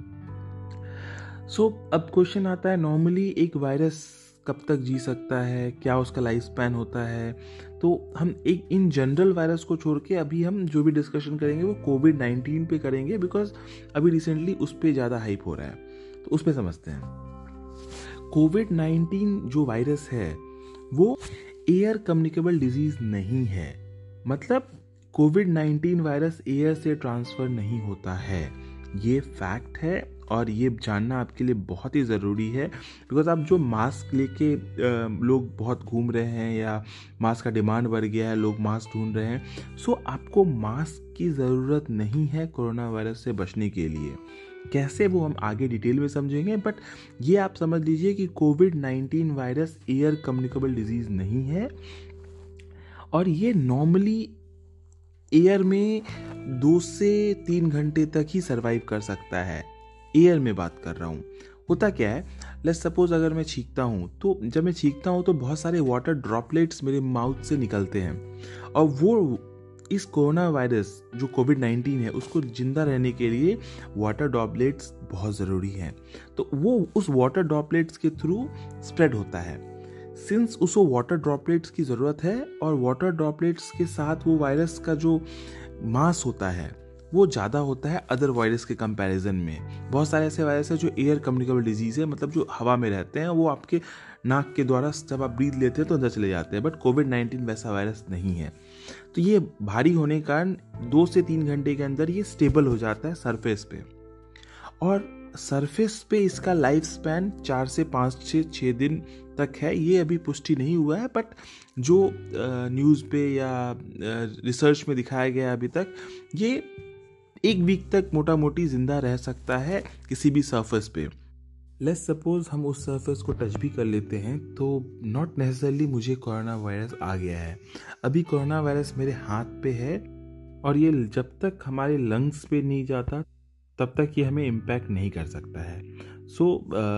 सो अब क्वेश्चन आता है, नॉर्मली एक वायरस कब तक जी सकता है, क्या उसका लाइफ स्पैन होता है? तो हम एक इन जनरल वायरस को छोड़ के अभी हम जो भी डिस्कशन करेंगे वो कोविड-19 पे करेंगे, बिकॉज अभी रिसेंटली उस पर ज़्यादा हाइप हो रहा है। तो उस पर समझते हैं। कोविड-19 जो वायरस है वो एयर कम्युनिकेबल डिजीज नहीं है। मतलब कोविड-19 वायरस एयर से ट्रांसफर नहीं होता है, ये फैक्ट है और ये जानना आपके लिए बहुत ही ज़रूरी है। बिकॉज आप जो मास्क लेके लोग बहुत घूम रहे हैं या मास्क का डिमांड बढ़ गया है, लोग मास्क ढूंढ रहे हैं। सो आपको मास्क की ज़रूरत नहीं है कोरोना वायरस से बचने के लिए। कैसे, वो हम आगे डिटेल में समझेंगे, बट ये आप समझ लीजिए कि कोविड-19 वायरस एयर कम्युनिकेबल डिजीज़ नहीं है और ये नॉर्मली एयर में 2 से 3 घंटे तक ही सरवाइव कर सकता है। एयर में बात कर रहा हूँ। होता क्या है, लेट्स सपोज अगर मैं छींकता हूँ, तो जब मैं छींकता हूँ तो बहुत सारे वाटर ड्रॉपलेट्स मेरे माउथ से निकलते हैं और वो इस कोरोना वायरस जो कोविड-19 है उसको जिंदा रहने के लिए वाटर ड्रॉपलेट्स बहुत ज़रूरी हैं। तो वो उस वाटर ड्रॉपलेट्स के थ्रू स्प्रेड होता है। सिंस उसको वाटर ड्रॉपलेट्स की ज़रूरत है और वाटर ड्रॉपलेट्स के साथ वो वायरस का जो मास होता है वो ज़्यादा होता है अदर वायरस के कंपैरिजन में। बहुत सारे ऐसे वायरस है जो एयर कम्युनिकेबल डिजीज़ है, मतलब जो हवा में रहते हैं, वो आपके नाक के द्वारा जब आप ब्रीथ लेते हैं तो अंदर चले जाते हैं, बट कोविड-19 वैसा वायरस नहीं है। तो ये भारी होने के कारण 2 से 3 घंटे के अंदर ये स्टेबल हो जाता है सरफेस पे, और सरफेस पे इसका लाइफ स्पैन 4 से 5 से 6 दिन तक है। ये अभी पुष्टि नहीं हुआ है, बट जो न्यूज़ पे या रिसर्च में दिखाया गया है अभी तक, ये 1 वीक तक मोटा मोटी जिंदा रह सकता है किसी भी सरफेस पे। लेट्स सपोज हम उस सरफेस को टच भी कर लेते हैं तो नॉट नेसेसरली मुझे कोरोना वायरस आ गया है। अभी कोरोना वायरस मेरे हाथ पे है और ये जब तक हमारे लंग्स पे नहीं जाता तब तक ये हमें इम्पैक्ट नहीं कर सकता है। सो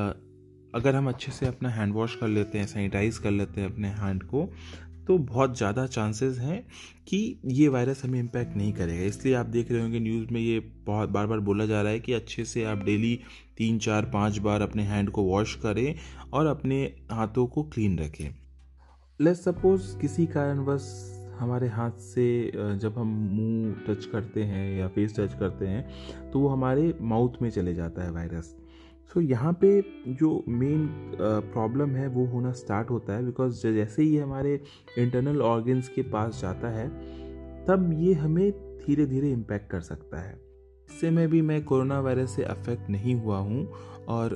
अगर हम अच्छे से अपना हैंड वॉश कर लेते हैं, सैनिटाइज कर लेते हैं अपने हैंड को, तो बहुत ज़्यादा चांसेस हैं कि ये वायरस हमें इम्पैक्ट नहीं करेगा। इसलिए आप देख रहे होंगे न्यूज़ में ये बहुत बार बार बोला जा रहा है कि अच्छे से आप डेली 3, 4, 5 बार अपने हैंड को वॉश करें और अपने हाथों को क्लीन रखें। लेट्स सपोज किसी कारणवश हमारे हाथ से जब हम मुंह टच करते हैं या फेस टच करते हैं तो वो हमारे माउथ में चले जाता है वायरस। सो यहाँ पे जो मेन प्रॉब्लम है वो होना स्टार्ट होता है, बिकॉज जैसे ही हमारे इंटरनल ऑर्गन्स के पास जाता है तब ये हमें धीरे धीरे इम्पैक्ट कर सकता है। इससे मैं कोरोना वायरस से अफेक्ट नहीं हुआ हूँ, और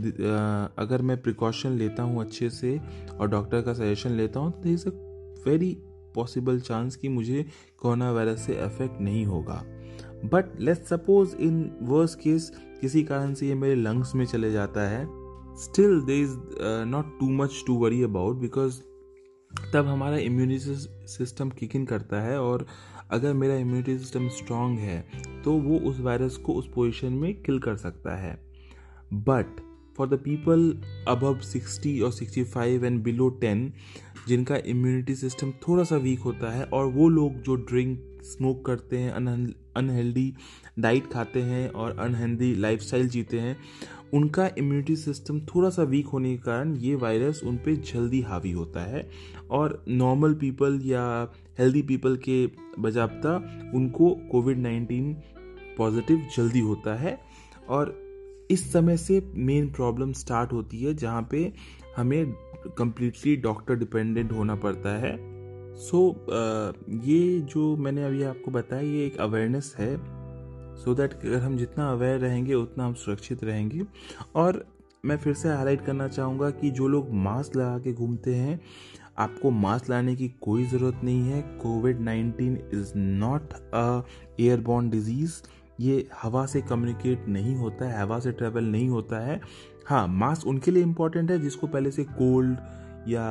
अगर मैं प्रिकॉशन लेता हूँ अच्छे से और डॉक्टर का सजेशन लेता हूँ तो there is a very possible chance कि मुझे कोरोना वायरस से अफेक्ट नहीं होगा। But let's suppose in worst case किसी कारण से ये मेरे लंग्स में चले जाता है still there is not too much to worry about, because तब हमारा इम्यूनिटी सिस्टम किक इन करता है, और अगर मेरा इम्यूनिटी सिस्टम स्ट्रांग है तो वो उस वायरस को उस पोजीशन में किल कर सकता है. But for the people above 60 और 65 एंड बिलो 10 जिनका इम्यूनिटी सिस्टम थोड़ा सा वीक होता है, और वो लोग जो ड्रिंक स्मोक करते हैं, अनहेल्दी डाइट खाते हैं और अनहेल्दी लाइफस्टाइल जीते हैं, उनका इम्यूनिटी सिस्टम थोड़ा सा वीक होने के कारण ये वायरस उन पे जल्दी हावी होता है, और नॉर्मल पीपल या हेल्दी पीपल के बजाबता उनको कोविड-19 पॉजिटिव जल्दी होता है. और इस समय से मेन प्रॉब्लम स्टार्ट होती है जहाँ पे हमें कंप्लीटली डॉक्टर डिपेंडेंट होना पड़ता है. सो ये जो मैंने अभी आपको बताया ये एक अवेयरनेस है, सो दैट अगर हम जितना अवेयर रहेंगे उतना हम सुरक्षित रहेंगे. और मैं फिर से हाईलाइट करना चाहूँगा कि जो लोग मास्क लगा के घूमते हैं, आपको मास्क लाने की कोई ज़रूरत नहीं है. कोविड-19 is not a airborne disease. ये हवा से कम्युनिकेट नहीं होता है, हवा से ट्रेवल नहीं होता है. हाँ, मास्क उनके लिए इम्पॉर्टेंट है जिसको पहले से कोल्ड या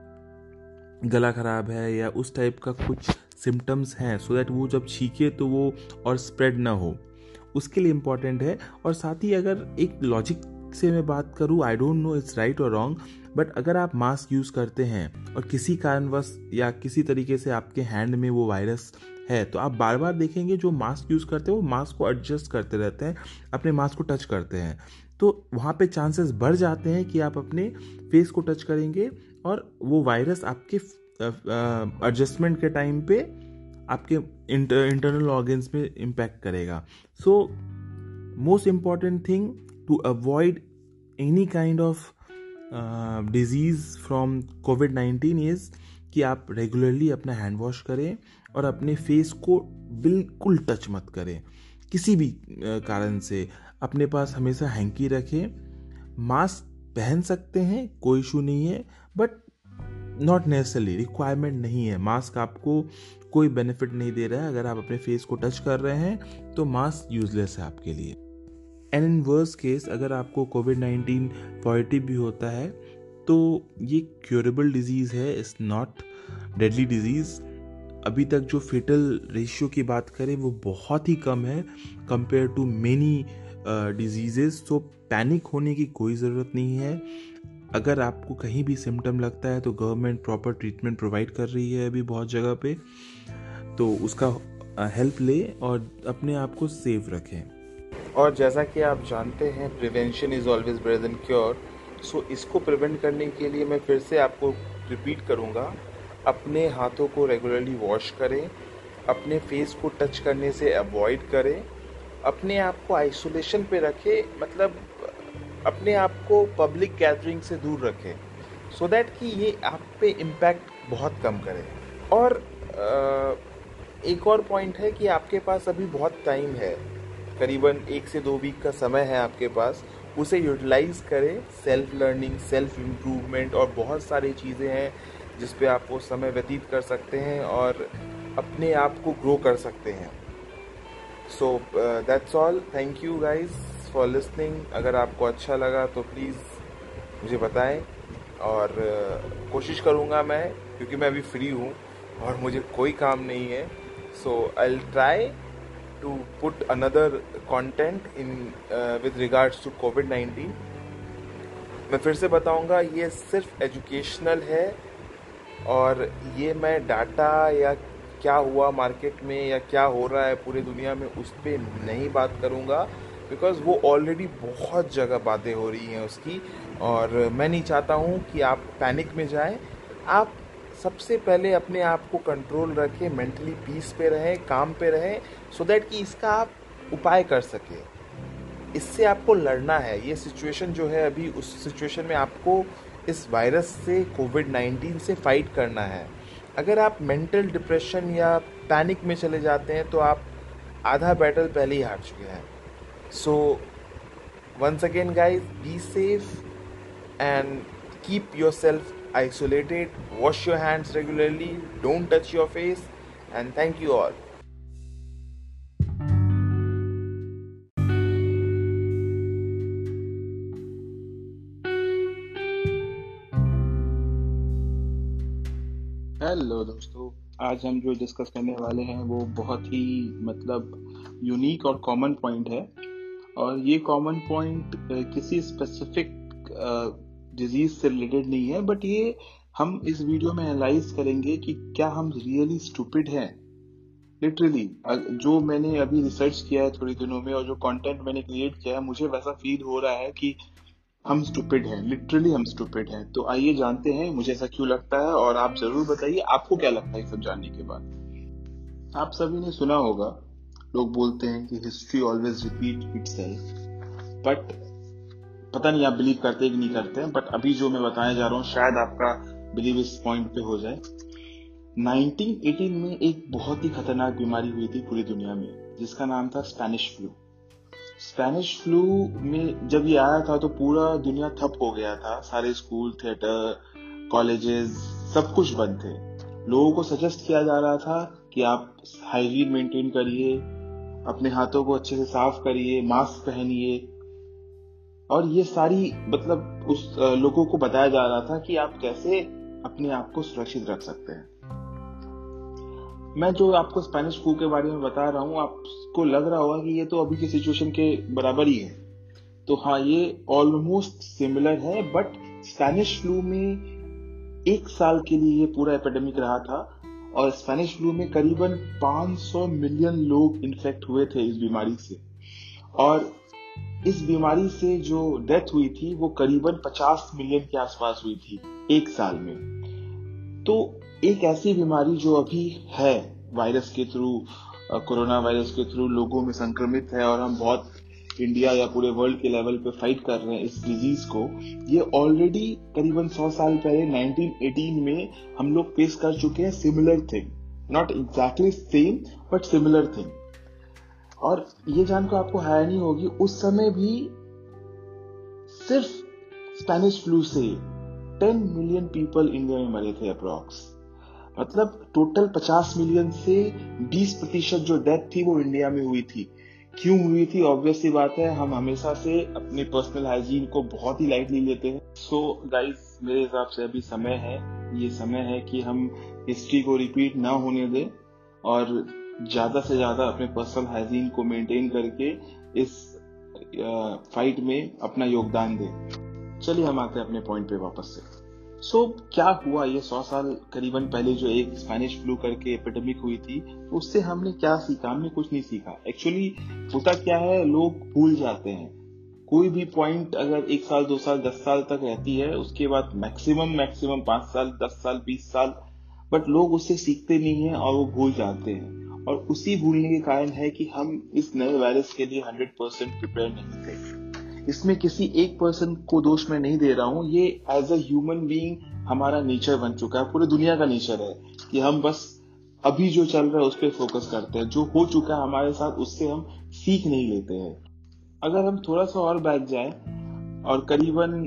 गला खराब है या उस टाइप का कुछ सिम्टम्स हैं, सो दैट वो जब छींके तो वो और स्प्रेड ना हो, उसके लिए इम्पॉर्टेंट है. और साथ ही अगर एक लॉजिक से मैं बात करूँ, I don't know it's right और रॉन्ग, बट अगर आप मास्क यूज़ करते हैं और किसी कारणवश या किसी तरीके से आपके हैंड में वो वायरस है, तो आप बार बार देखेंगे जो मास्क यूज़ करते हैं वो मास्क को एडजस्ट करते रहते हैं, अपने मास्क को टच करते हैं, तो वहाँ पे चांसेस बढ़ जाते हैं कि आप अपने फेस को टच करेंगे और वो वायरस आपके एडजस्टमेंट के टाइम पे आपके इंटरनल ऑर्गन्स में इम्पैक्ट करेगा. So most important thing to avoid any kind of disease from कोविड-19 इज़ कि आप रेगुलरली अपना हैंड वॉश करें और अपने फेस को बिल्कुल टच मत करें. किसी भी कारण से अपने पास हमेशा हैंकी रखें. मास्क पहन सकते हैं, कोई इशू नहीं है, बट नॉट नेसेसरली, रिक्वायरमेंट नहीं है. मास्क आपको कोई बेनिफिट नहीं दे रहा है. अगर आप अपने फेस को टच कर रहे हैं तो मास्क यूजलेस है आपके लिए. एंड इन वर्स केस अगर आपको कोविड-19 पॉजिटिव भी होता है तो ये क्योरेबल डिजीज़ है, इट्स नॉट डेडली डिजीज़. अभी तक जो फेटल रेशियो की बात करें वो बहुत ही कम है कंपेयर टू मेनी डिजीजेस. तो पैनिक होने की कोई ज़रूरत नहीं है. अगर आपको कहीं भी सिम्टम लगता है तो गवर्नमेंट प्रॉपर ट्रीटमेंट प्रोवाइड कर रही है अभी बहुत जगह पे, तो उसका हेल्प ले और अपने आप को सेफ रखें. और जैसा कि आप जानते हैं, prevention is always better than cure. So इसको प्रिवेंट करने के लिए मैं फिर से आपको रिपीट करूँगा, अपने हाथों को रेगुलरली वॉश करें, अपने फेस को टच करने से अवॉइड करें, अपने आप को आइसोलेशन पे रखें, मतलब अपने आप को पब्लिक गैदरिंग से दूर रखें, सो दैट कि ये आप पे इम्पैक्ट बहुत कम करे. और एक और पॉइंट है कि आपके पास अभी बहुत टाइम है, करीबन 1 से 2 वीक का समय है आपके पास, उसे यूटिलाइज करें. सेल्फ लर्निंग, सेल्फ इम्प्रूवमेंट और बहुत सारी चीज़ें हैं जिस पे आप वो समय व्यतीत कर सकते हैं और अपने आप को ग्रो कर सकते हैं. So that's all. Thank you guys for listening. अगर आपको अच्छा लगा तो प्लीज़ मुझे बताएं, और कोशिश करूँगा मैं, क्योंकि मैं अभी फ्री हूँ और मुझे कोई काम नहीं है, so I will try to put another content in with regards to COVID-19. मैं फिर से बताऊंगा, ये सिर्फ एजुकेशनल है और ये मैं डाटा या क्या हुआ मार्केट में या क्या हो रहा है पूरी दुनिया में उस पर नहीं बात करूंगा, बिकॉज वो ऑलरेडी बहुत जगह बातें हो रही हैं उसकी, और मैं नहीं चाहता हूँ कि आप पैनिक में जाएं. आप सबसे पहले अपने आप को कंट्रोल रखें, मेंटली पीस पे रहें, काम पे रहें, सो दैट कि इसका आप उपाय कर सकें. इससे आपको लड़ना है. ये सिचुएशन जो है अभी, उस सिचुएशन में आपको इस वायरस से, कोविड-19 से फाइट करना है. अगर आप मेंटल डिप्रेशन या पैनिक में चले जाते हैं तो आप आधा बैटल पहले ही हार चुके हैं. So once again guys, be safe and keep yourself isolated, wash your hands regularly, don't touch your face, and thank you all. Hello दोस्तों, आज हम जो डिस्कस करने वाले हैं वो बहुत ही मतलब यूनिक और कॉमन पॉइंट है। और ये कॉमन पॉइंट किसी स्पेसिफिक डिजीज से रिलेटेड नहीं है, बट ये हम इस वीडियो में एनालाइज करेंगे कि क्या हम रियली स्टूपिड हैं। लिटरली जो मैंने अभी रिसर्च किया है थोड़ी दिनों में और जो कंटेंट मैंने क्रिएट किया है, मुझे वैसा फील हो रहा है कि हम स्टूपिड हैं। लिटरली हम स्टूपिड हैं। तो आइए जानते हैं मुझे ऐसा क्यों लगता है, और आप जरूर बताइए आपको क्या लगता है ये सब जानने के बाद। आप सभी ने सुना होगा, लोग बोलते हैं कि history always repeat itself, but पता नहीं आप बिलीव करते हैं कि नहीं करते हैं। बट अभी जो मैं बताने जा रहा हूँ शायद आपका बिलीव इस पॉइंट पे हो जाए। 1918 में एक बहुत ही खतरनाक बीमारी हुई थी पूरी दुनिया में, जिसका नाम था स्पेनिश फ्लू। स्पेनिश फ्लू में जब ये आया था तो पूरा दुनिया ठप हो गया था। सारे स्कूल, थिएटर, कॉलेजेस सब कुछ बंद थे। लोगों को सजेस्ट किया जा रहा था कि आप हाइजीन मेंटेन करिए, अपने हाथों को अच्छे से साफ करिए, मास्क पहनिए, और ये सारी मतलब उस लोगों को बताया जा रहा था कि आप कैसे अपने आप को सुरक्षित रख सकते हैं। मैं जो आपको स्पेनिश फ्लू के बारे में बता रहा हूँ, आपको लग रहा होगा कि ये तो अभी की सिचुएशन के बराबर ही है। तो हाँ, ये ऑलमोस्ट सिमिलर है, बट स्पेनिश फ्लू में एक साल के लिए ये पूरा एपिडेमिक रहा था, और स्पेनिश फ्लू में करीबन 500 मिलियन लोग इन्फेक्ट हुए थे इस बीमारी से। और इस बीमारी से जो डेथ हुई थी वो करीबन 50 मिलियन के आसपास हुई थी एक साल में। तो एक ऐसी बीमारी जो अभी है वायरस के थ्रू, कोरोना वायरस के थ्रू लोगों में संक्रमित है, और हम बहुत इंडिया या पूरे वर्ल्ड के लेवल पे फाइट कर रहे हैं इस डिजीज को। ये ऑलरेडी करीबन 100 साल पहले 1918 में हम लोग फेस कर चुके हैं similar thing, not exactly same but similar thing. और ये जानकर आपको हैरानी होगी, उस समय भी सिर्फ स्पेनिश फ्लू से 10 मिलियन पीपल इंडिया में मरे थे अप्रॉक्स। मतलब टोटल 50 मिलियन से 20% जो डेथ थी वो इंडिया में हुई थी। क्यों हुई थी? ऑब्वियस सी बात है, हम हमेशा से अपने पर्सनल हाइजीन को बहुत ही लाइटली लेते हैं। सो गाइस, मेरे हिसाब से अभी समय है, ये समय है कि हम हिस्ट्री को रिपीट ना होने दें और ज्यादा से ज्यादा अपने पर्सनल हाइजीन को मेंटेन करके इस फाइट में अपना योगदान दें। चलिए हम आते हैं अपने पॉइंट पे वापस से। क्या हुआ ये 100 साल करीबन पहले जो एक स्पेनिश फ्लू करके एपिडेमिक हुई थी, उससे हमने क्या सीखा? हमने कुछ नहीं सीखा। एक्चुअली होता क्या है, लोग भूल जाते हैं। कोई भी पॉइंट अगर 1 साल, 2 साल, 10 साल तक रहती है, उसके बाद मैक्सिमम 5 साल, 10 साल, 20 साल, बट लोग उससे सीखते नहीं है और वो भूल जाते हैं। और उसी भूलने के कारण है कि हम इस नए वायरस के लिए 100% प्रिपेयर नहीं थे। इसमें किसी एक पर्सन को दोष मैं नहीं दे रहा हूँ, ये एज अ ह्यूमन बीइंग हमारा नेचर बन चुका है, पूरी दुनिया का नेचर है कि हम बस अभी जो चल रहा है उस पर फोकस करते हैं। जो हो चुका है हमारे साथ उससे हम सीख नहीं लेते हैं। अगर हम थोड़ा सा और बैक जाए, और करीबन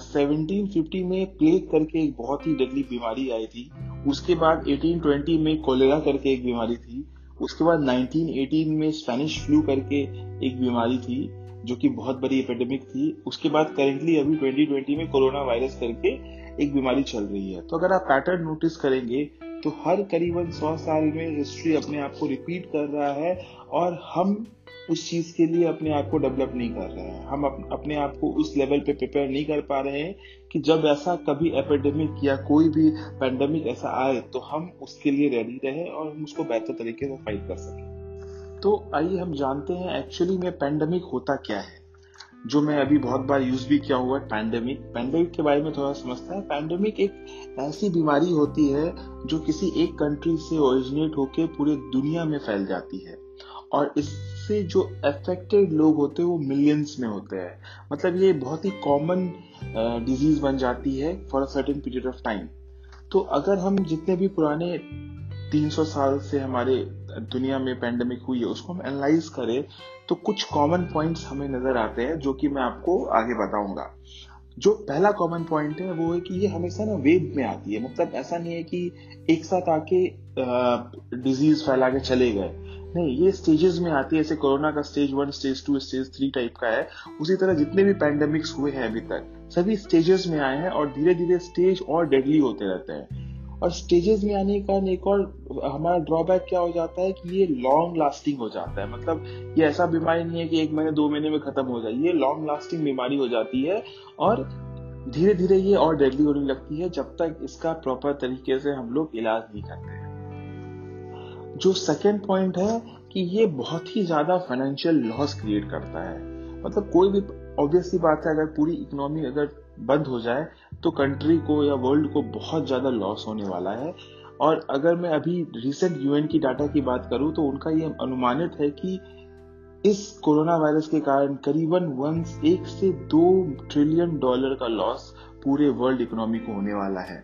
1750 में प्लेग करके एक बहुत ही डेडली बीमारी आई थी। उसके बाद 1820 में कोलेरा करके एक बीमारी थी। उसके बाद 1918 में स्पेनिश फ्लू करके एक बीमारी थी जो कि बहुत बड़ी एपिडेमिक थी। उसके बाद करेंटली अभी 2020 में कोरोना वायरस करके एक बीमारी चल रही है। तो अगर आप पैटर्न नोटिस करेंगे तो हर करीबन 100 साल में हिस्ट्री अपने आप को रिपीट कर रहा है, और हम उस चीज के लिए अपने आप को डेवलप नहीं कर रहे हैं। हम अपने आप को उस लेवल पे प्रिपेयर नहीं कर पा रहे हैं कि जब ऐसा कभी एपिडेमिक या कोई भी पैंडेमिक ऐसा आए तो हम उसके लिए रेडी रहे और हम उसको बेहतर तरीके से फाइट कर सकें। तो आइए हम जानते हैं एक्चुअली में पैंडेमिक होता क्या है, जो मैं अभी बहुत बार यूज भी किया हुआ है। पैंडेमिक के बारे में थोड़ा समझता है। पैंडेमिक एक ऐसी बीमारी होती है जो किसी एक कंट्री से ओरिजिनेट होके पूरे दुनिया में फैल जाती है, और इससे जो अफेक्टेड लोग होते हैं वो मिलियंस में होते हैं। मतलब ये बहुत ही कॉमन डिजीज बन जाती है for a certain period of time. तो अगर हम जितने भी पुराने 300 साल से हमारे दुनिया में पैंडेमिक हुई है उसको हम एनालाइज करें तो कुछ कॉमन पॉइंट्स हमें नजर आते हैं, जो कि मैं आपको आगे बताऊंगा। जो पहला कॉमन पॉइंट है वो है कि ये हमेशा ना वेव में आती है। मतलब ऐसा नहीं है कि एक साथ आके डिजीज फैला के चले गए, नहीं, ये स्टेजेस में आती है। जैसे कोरोना का स्टेज 1, स्टेज 2, स्टेज 3 टाइप का है, उसी तरह जितने भी पैंडेमिक्स हुए हैं अभी तक सभी स्टेजेस में आए हैं, और धीरे धीरे स्टेज और डेडली होते रहते हैं। और स्टेजेस में आने का एक और हमारा ड्रॉबैक क्या हो जाता है कि ये लॉन्ग लास्टिंग हो जाता है। मतलब ये ऐसा बीमारी नहीं है कि 1 महीने 2 महीने में खत्म हो जाए, ये लॉन्ग लास्टिंग बीमारी हो जाती है और धीरे धीरे ये और डेडली होने लगती है जब तक इसका प्रॉपर तरीके से हम लोग इलाज नहीं करते हैं। जो सेकेंड पॉइंट है कि ये बहुत ही ज्यादा फाइनेंशियल लॉस क्रिएट करता है। मतलब कोई भी ऑब्वियसली बात है, अगर पूरी इकोनॉमी अगर बंद हो जाए तो कंट्री को या वर्ल्ड को बहुत ज्यादा लॉस होने वाला है। और अगर मैं अभी रिसेंट यूएन की डाटा की बात करूं तो उनका ये अनुमानित है कि इस कोरोना वायरस के कारण करीबन 1 से 2 ट्रिलियन डॉलर का लॉस पूरे वर्ल्ड इकोनॉमी को होने वाला है।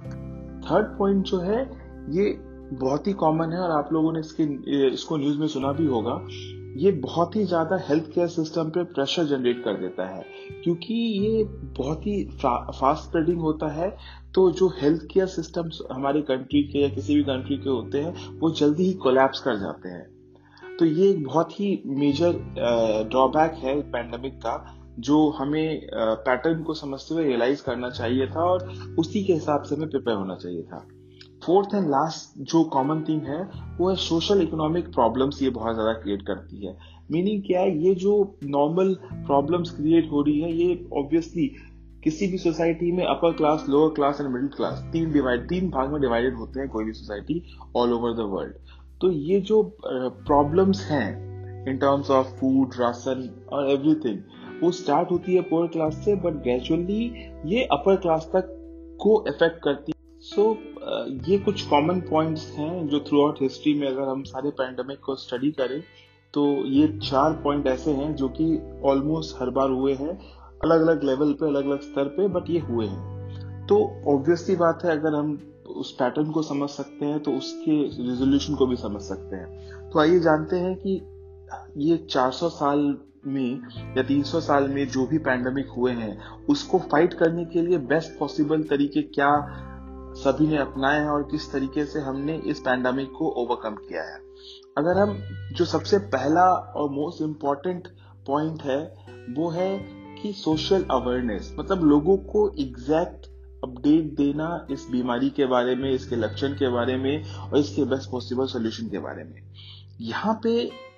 थर्ड पॉइंट जो है ये बहुत ही कॉमन है और आप लोगों ने इसको न्यूज में सुना भी होगा। ये बहुत ही ज्यादा हेल्थ केयर सिस्टम पे प्रेशर जनरेट कर देता है क्योंकि ये बहुत ही फास्ट स्प्रेडिंग होता है। तो जो हेल्थ केयर सिस्टम्स हमारे कंट्री के या किसी भी कंट्री के होते हैं वो जल्दी ही कोलैप्स कर जाते हैं। तो ये एक बहुत ही मेजर ड्रॉबैक है पैंडेमिक का, जो हमें पैटर्न को समझते हुए रियलाइज करना चाहिए था और उसी के हिसाब से हमें प्रिपेयर होना चाहिए था। फोर्थ एंड लास्ट जो कॉमन थिंग है वो है सोशल इकोनॉमिक प्रॉब्लम्स। ये बहुत ज्यादा क्रिएट करती है। मीनिंग क्या है, ये जो नॉर्मल प्रॉब्लम्स क्रिएट हो रही है ये ऑब्वियसली किसी भी सोसाइटी में upper class, lower class and middle class तीन भाग में डिवाइडेड होते हैं कोई भी society all over the world. तो ये जो प्रॉब्लम्स हैं in terms of food, ration और एवरीथिंग, वो स्टार्ट होती है पुअर क्लास से बट ग्रेजुअली ये अपर क्लास तक को इफेक्ट करती है। सो ये कुछ कॉमन पॉइंट्स हैं जो थ्रू आउट हिस्ट्री में अगर हम सारे पैंडेमिक को स्टडी करें तो ये 4 पॉइंट ऐसे हैं जो कि ऑलमोस्ट हर बार हुए हैं, अलग अलग लेवल पे, अलग अलग स्तर पे, बट ये हुए हैं। तो ऑब्वियसली बात है, अगर हम उस पैटर्न को समझ सकते हैं तो उसके रिजोल्यूशन को भी समझ सकते हैं। तो आइए जानते हैं कि ये 400 साल में या 300 साल में जो भी पैंडेमिक हुए हैं उसको फाइट करने के लिए बेस्ट पॉसिबल तरीके क्या सभी ने अपनाए हैं और किस तरीके से हमने इस पैंडेमिक को ओवरकम किया है। अगर हम जो सबसे पहला और मोस्ट इम्पोर्टेंट पॉइंट है वो है कि सोशल अवेयरनेस, मतलब लोगों को एग्जैक्ट अपडेट देना इस बीमारी के बारे में, इसके लक्षण के बारे में और इसके बेस्ट पॉसिबल सोल्यूशन के बारे में। यहाँ पे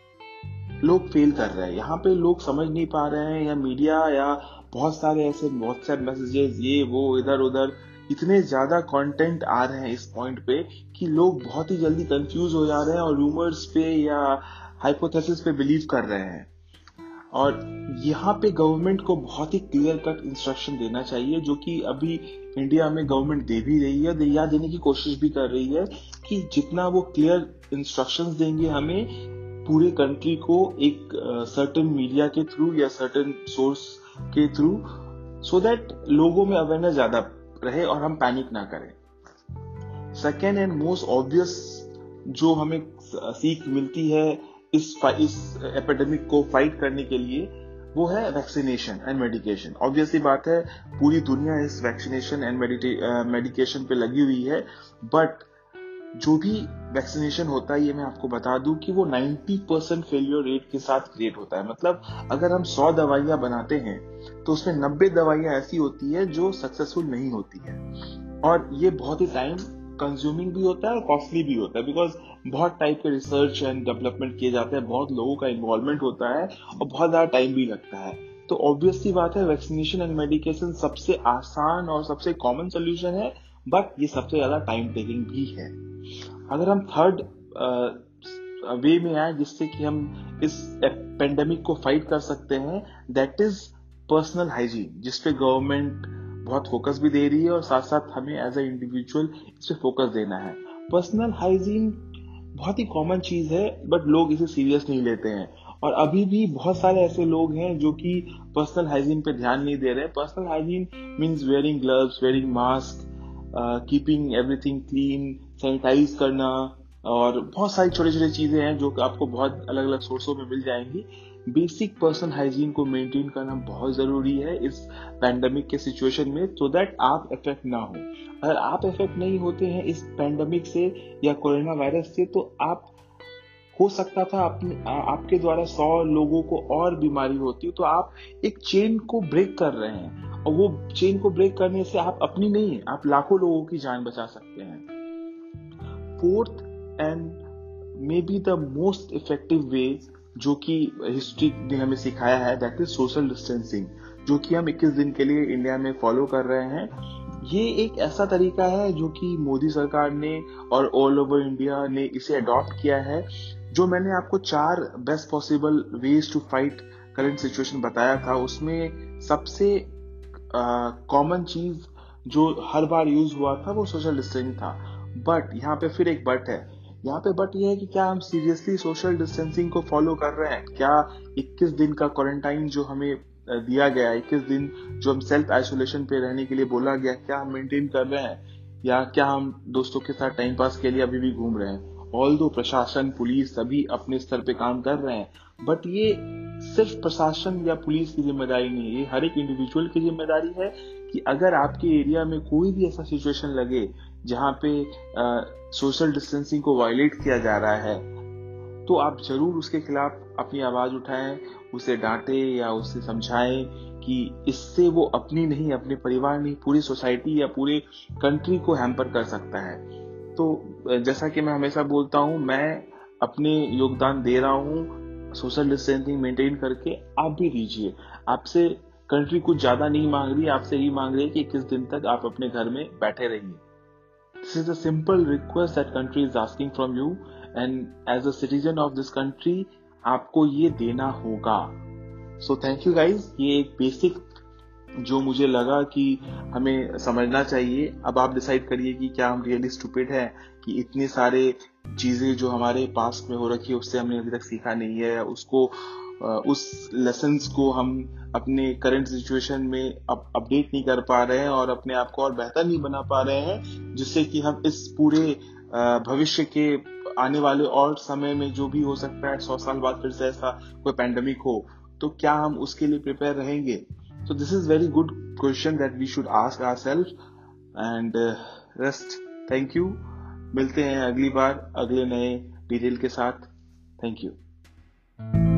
लोग फेल कर रहे हैं, यहाँ पे लोग समझ नहीं पा रहे हैं, या मीडिया या बहुत सारे ऐसे व्हाट्सएप मैसेजेस ये वो इधर उधर इतने ज्यादा कंटेंट आ रहे हैं इस पॉइंट पे कि लोग बहुत ही जल्दी कंफ्यूज हो जा रहे हैं और रूमर्स पे या हाइपोथेसिस पे बिलीव कर रहे हैं। और यहाँ पे गवर्नमेंट को बहुत ही क्लियर कट इंस्ट्रक्शन देना चाहिए, जो कि अभी इंडिया में गवर्नमेंट दे भी रही है या देने की कोशिश भी कर रही है कि जितना वो क्लियर इंस्ट्रक्शंस देंगे हमें पूरे कंट्री को एक सर्टेन मीडिया के थ्रू या सर्टेन सोर्स के थ्रू, सो दैट लोगों में अवेयरनेस ज्यादा रहे और हम पैनिक ना करें। सेकेंड एंड मोस्ट ऑब्वियस जो हमें सीख मिलती है इस एपिडेमिक को फाइट करने के लिए वो है वैक्सीनेशन एंड मेडिकेशन। ऑब्वियसली बात है पूरी दुनिया इस वैक्सीनेशन एंड मेडिकेशन पे लगी हुई है, बट जो भी वैक्सीनेशन होता है ये मैं आपको बता दूं कि वो 90% फेलियर रेट के साथ क्रिएट होता है। मतलब अगर हम 100 दवाइयां बनाते हैं तो उसमें 90 दवाइयां ऐसी होती है जो सक्सेसफुल नहीं होती है, और ये बहुत ही टाइम कंज्यूमिंग भी होता है और कॉस्टली भी होता है, बिकॉज बहुत टाइप के रिसर्च एंड डेवलपमेंट किए जाते हैं, बहुत लोगों का इन्वॉल्वमेंट होता है और बहुत ज्यादा टाइम भी लगता है। तो ऑब्वियसली बात है वैक्सीनेशन एंड मेडिकेशन सबसे आसान और सबसे कॉमन सोल्यूशन है, बट ये सबसे ज्यादा टाइम टेकिंग भी है। अगर हम थर्ड वे में आए जिससे कि हम इस पेंडेमिक को फाइट कर सकते हैं, दैट इज पर्सनल हाइजीन, जिसपे गवर्नमेंट बहुत फोकस भी दे रही है और साथ साथ हमें एज ए इंडिविजुअल इस पे फोकस देना है। पर्सनल हाइजीन बहुत ही कॉमन चीज है बट लोग इसे सीरियस नहीं लेते हैं, और अभी भी बहुत सारे ऐसे लोग हैं जो कि पर्सनल हाइजीन पे ध्यान नहीं दे रहे हैं। Personal hygiene means wearing gloves, wearing mask, keeping everything clean, sanitize करना, और बहुत सारी छोटी छोटी चीजें हैं जो आपको बहुत अलग अलग सोर्सों में मिल जाएंगी। बेसिक पर्सनल हाइजीन को मेंटेन करना बहुत जरूरी है इस पैंडेमिक के सिचुएशन में, सो दैट आप इफेक्ट ना हो। अगर आप इफेक्ट नहीं होते हैं इस पैंडेमिक से या कोरोना वायरस से, तो आप हो सकता था आपके द्वारा 100 लोगों को और बीमारी होती, तो आप एक चेन को ब्रेक कर रहे हैं, और वो चेन को ब्रेक करने से आप अपनी नहीं, आप लाखों लोगों की जान बचा सकते हैं। Fourth and maybe the most effective way जो कि हिस्ट्री ने हमें सिखाया है, दैट इज सोशल डिस्टेंसिंग, जो कि हम 21 दिन के लिए इंडिया में फॉलो कर रहे हैं। ये एक ऐसा तरीका है जो कि मोदी सरकार ने और ऑल ओवर इंडिया ने इसे अडॉप्ट किया है। जो मैंने आपको 4 best possible ways to fight current situation बताया था, उसमें सबसे कॉमन चीज जो हर बार यूज हुआ था वो सोशल डिस्टेंसिंग था। बट यहाँ पे फिर एक बट है। यहाँ पे बट ये है कि क्या हम सीरियसली सोशल डिस्टेंसिंग को फॉलो कर रहे हैं? क्या 21 दिन का क्वारंटाइन जो हमें दिया गया, 21 दिन जो हम सेल्फ आइसोलेशन पे रहने के लिए बोला गया, क्या हम मेंटेन कर रहे हैं, या क्या हम दोस्तों के साथ टाइम पास के लिए अभी भी घूम रहे हैं? ऑल्दो प्रशासन, पुलिस सभी अपने स्तर पे काम कर रहे हैं, बट ये सिर्फ प्रशासन या पुलिस की जिम्मेदारी नहीं है, ये हर एक इंडिविजुअल की जिम्मेदारी है कि अगर आपके एरिया में कोई भी ऐसा सिचुएशन लगे जहाँ पे सोशल डिस्टेंसिंग को वायलेट किया जा रहा है, तो आप जरूर उसके खिलाफ अपनी आवाज उठाएं, उसे डांटे या उसे समझाएं कि इससे वो अपनी नहीं, अपने परिवार नहीं, पूरी सोसाइटी या पूरे कंट्री को हैम्पर कर सकता है। तो जैसा कि मैं हमेशा बोलता हूं, मैं अपने योगदान दे रहा हूं सोशल डिस्टेंसिंग मेंटेन करके, आप भी दीजिए। आपसे कंट्री कुछ ज्यादा नहीं मांग रही, आपसे ही मांग रही है कि 21 दिन तक आप अपने घर में बैठे रहिए। This is a simple request that country is asking from you, and as a citizen of this country, आपको ये देना होगा। So thank you guys। ये एक बेसिक जो मुझे लगा कि हमें समझना चाहिए। अब आप डिसाइड करिए कि क्या हम रियली स्टूपिड हैं कि इतनी सारे चीजें जो हमारे पास्ट में हो रखी है उससे हमने अभी तक सीखा नहीं है, उसको उस लेसन्स को हम अपने करंट सिचुएशन में अपडेट नहीं कर पा रहे हैं और अपने आप को और बेहतर नहीं बना पा रहे हैं, जिससे कि हम इस पूरे भविष्य के आने वाले और समय में जो भी हो सकता है, 100 साल बाद फिर से ऐसा कोई पैंडेमिक हो, तो क्या हम उसके लिए प्रिपेयर रहेंगे? So this is very good question that we should ask ourselves and rest। Thank you। मिलते हैं अगली बार अगले नए डिटेल के साथ। Thank you।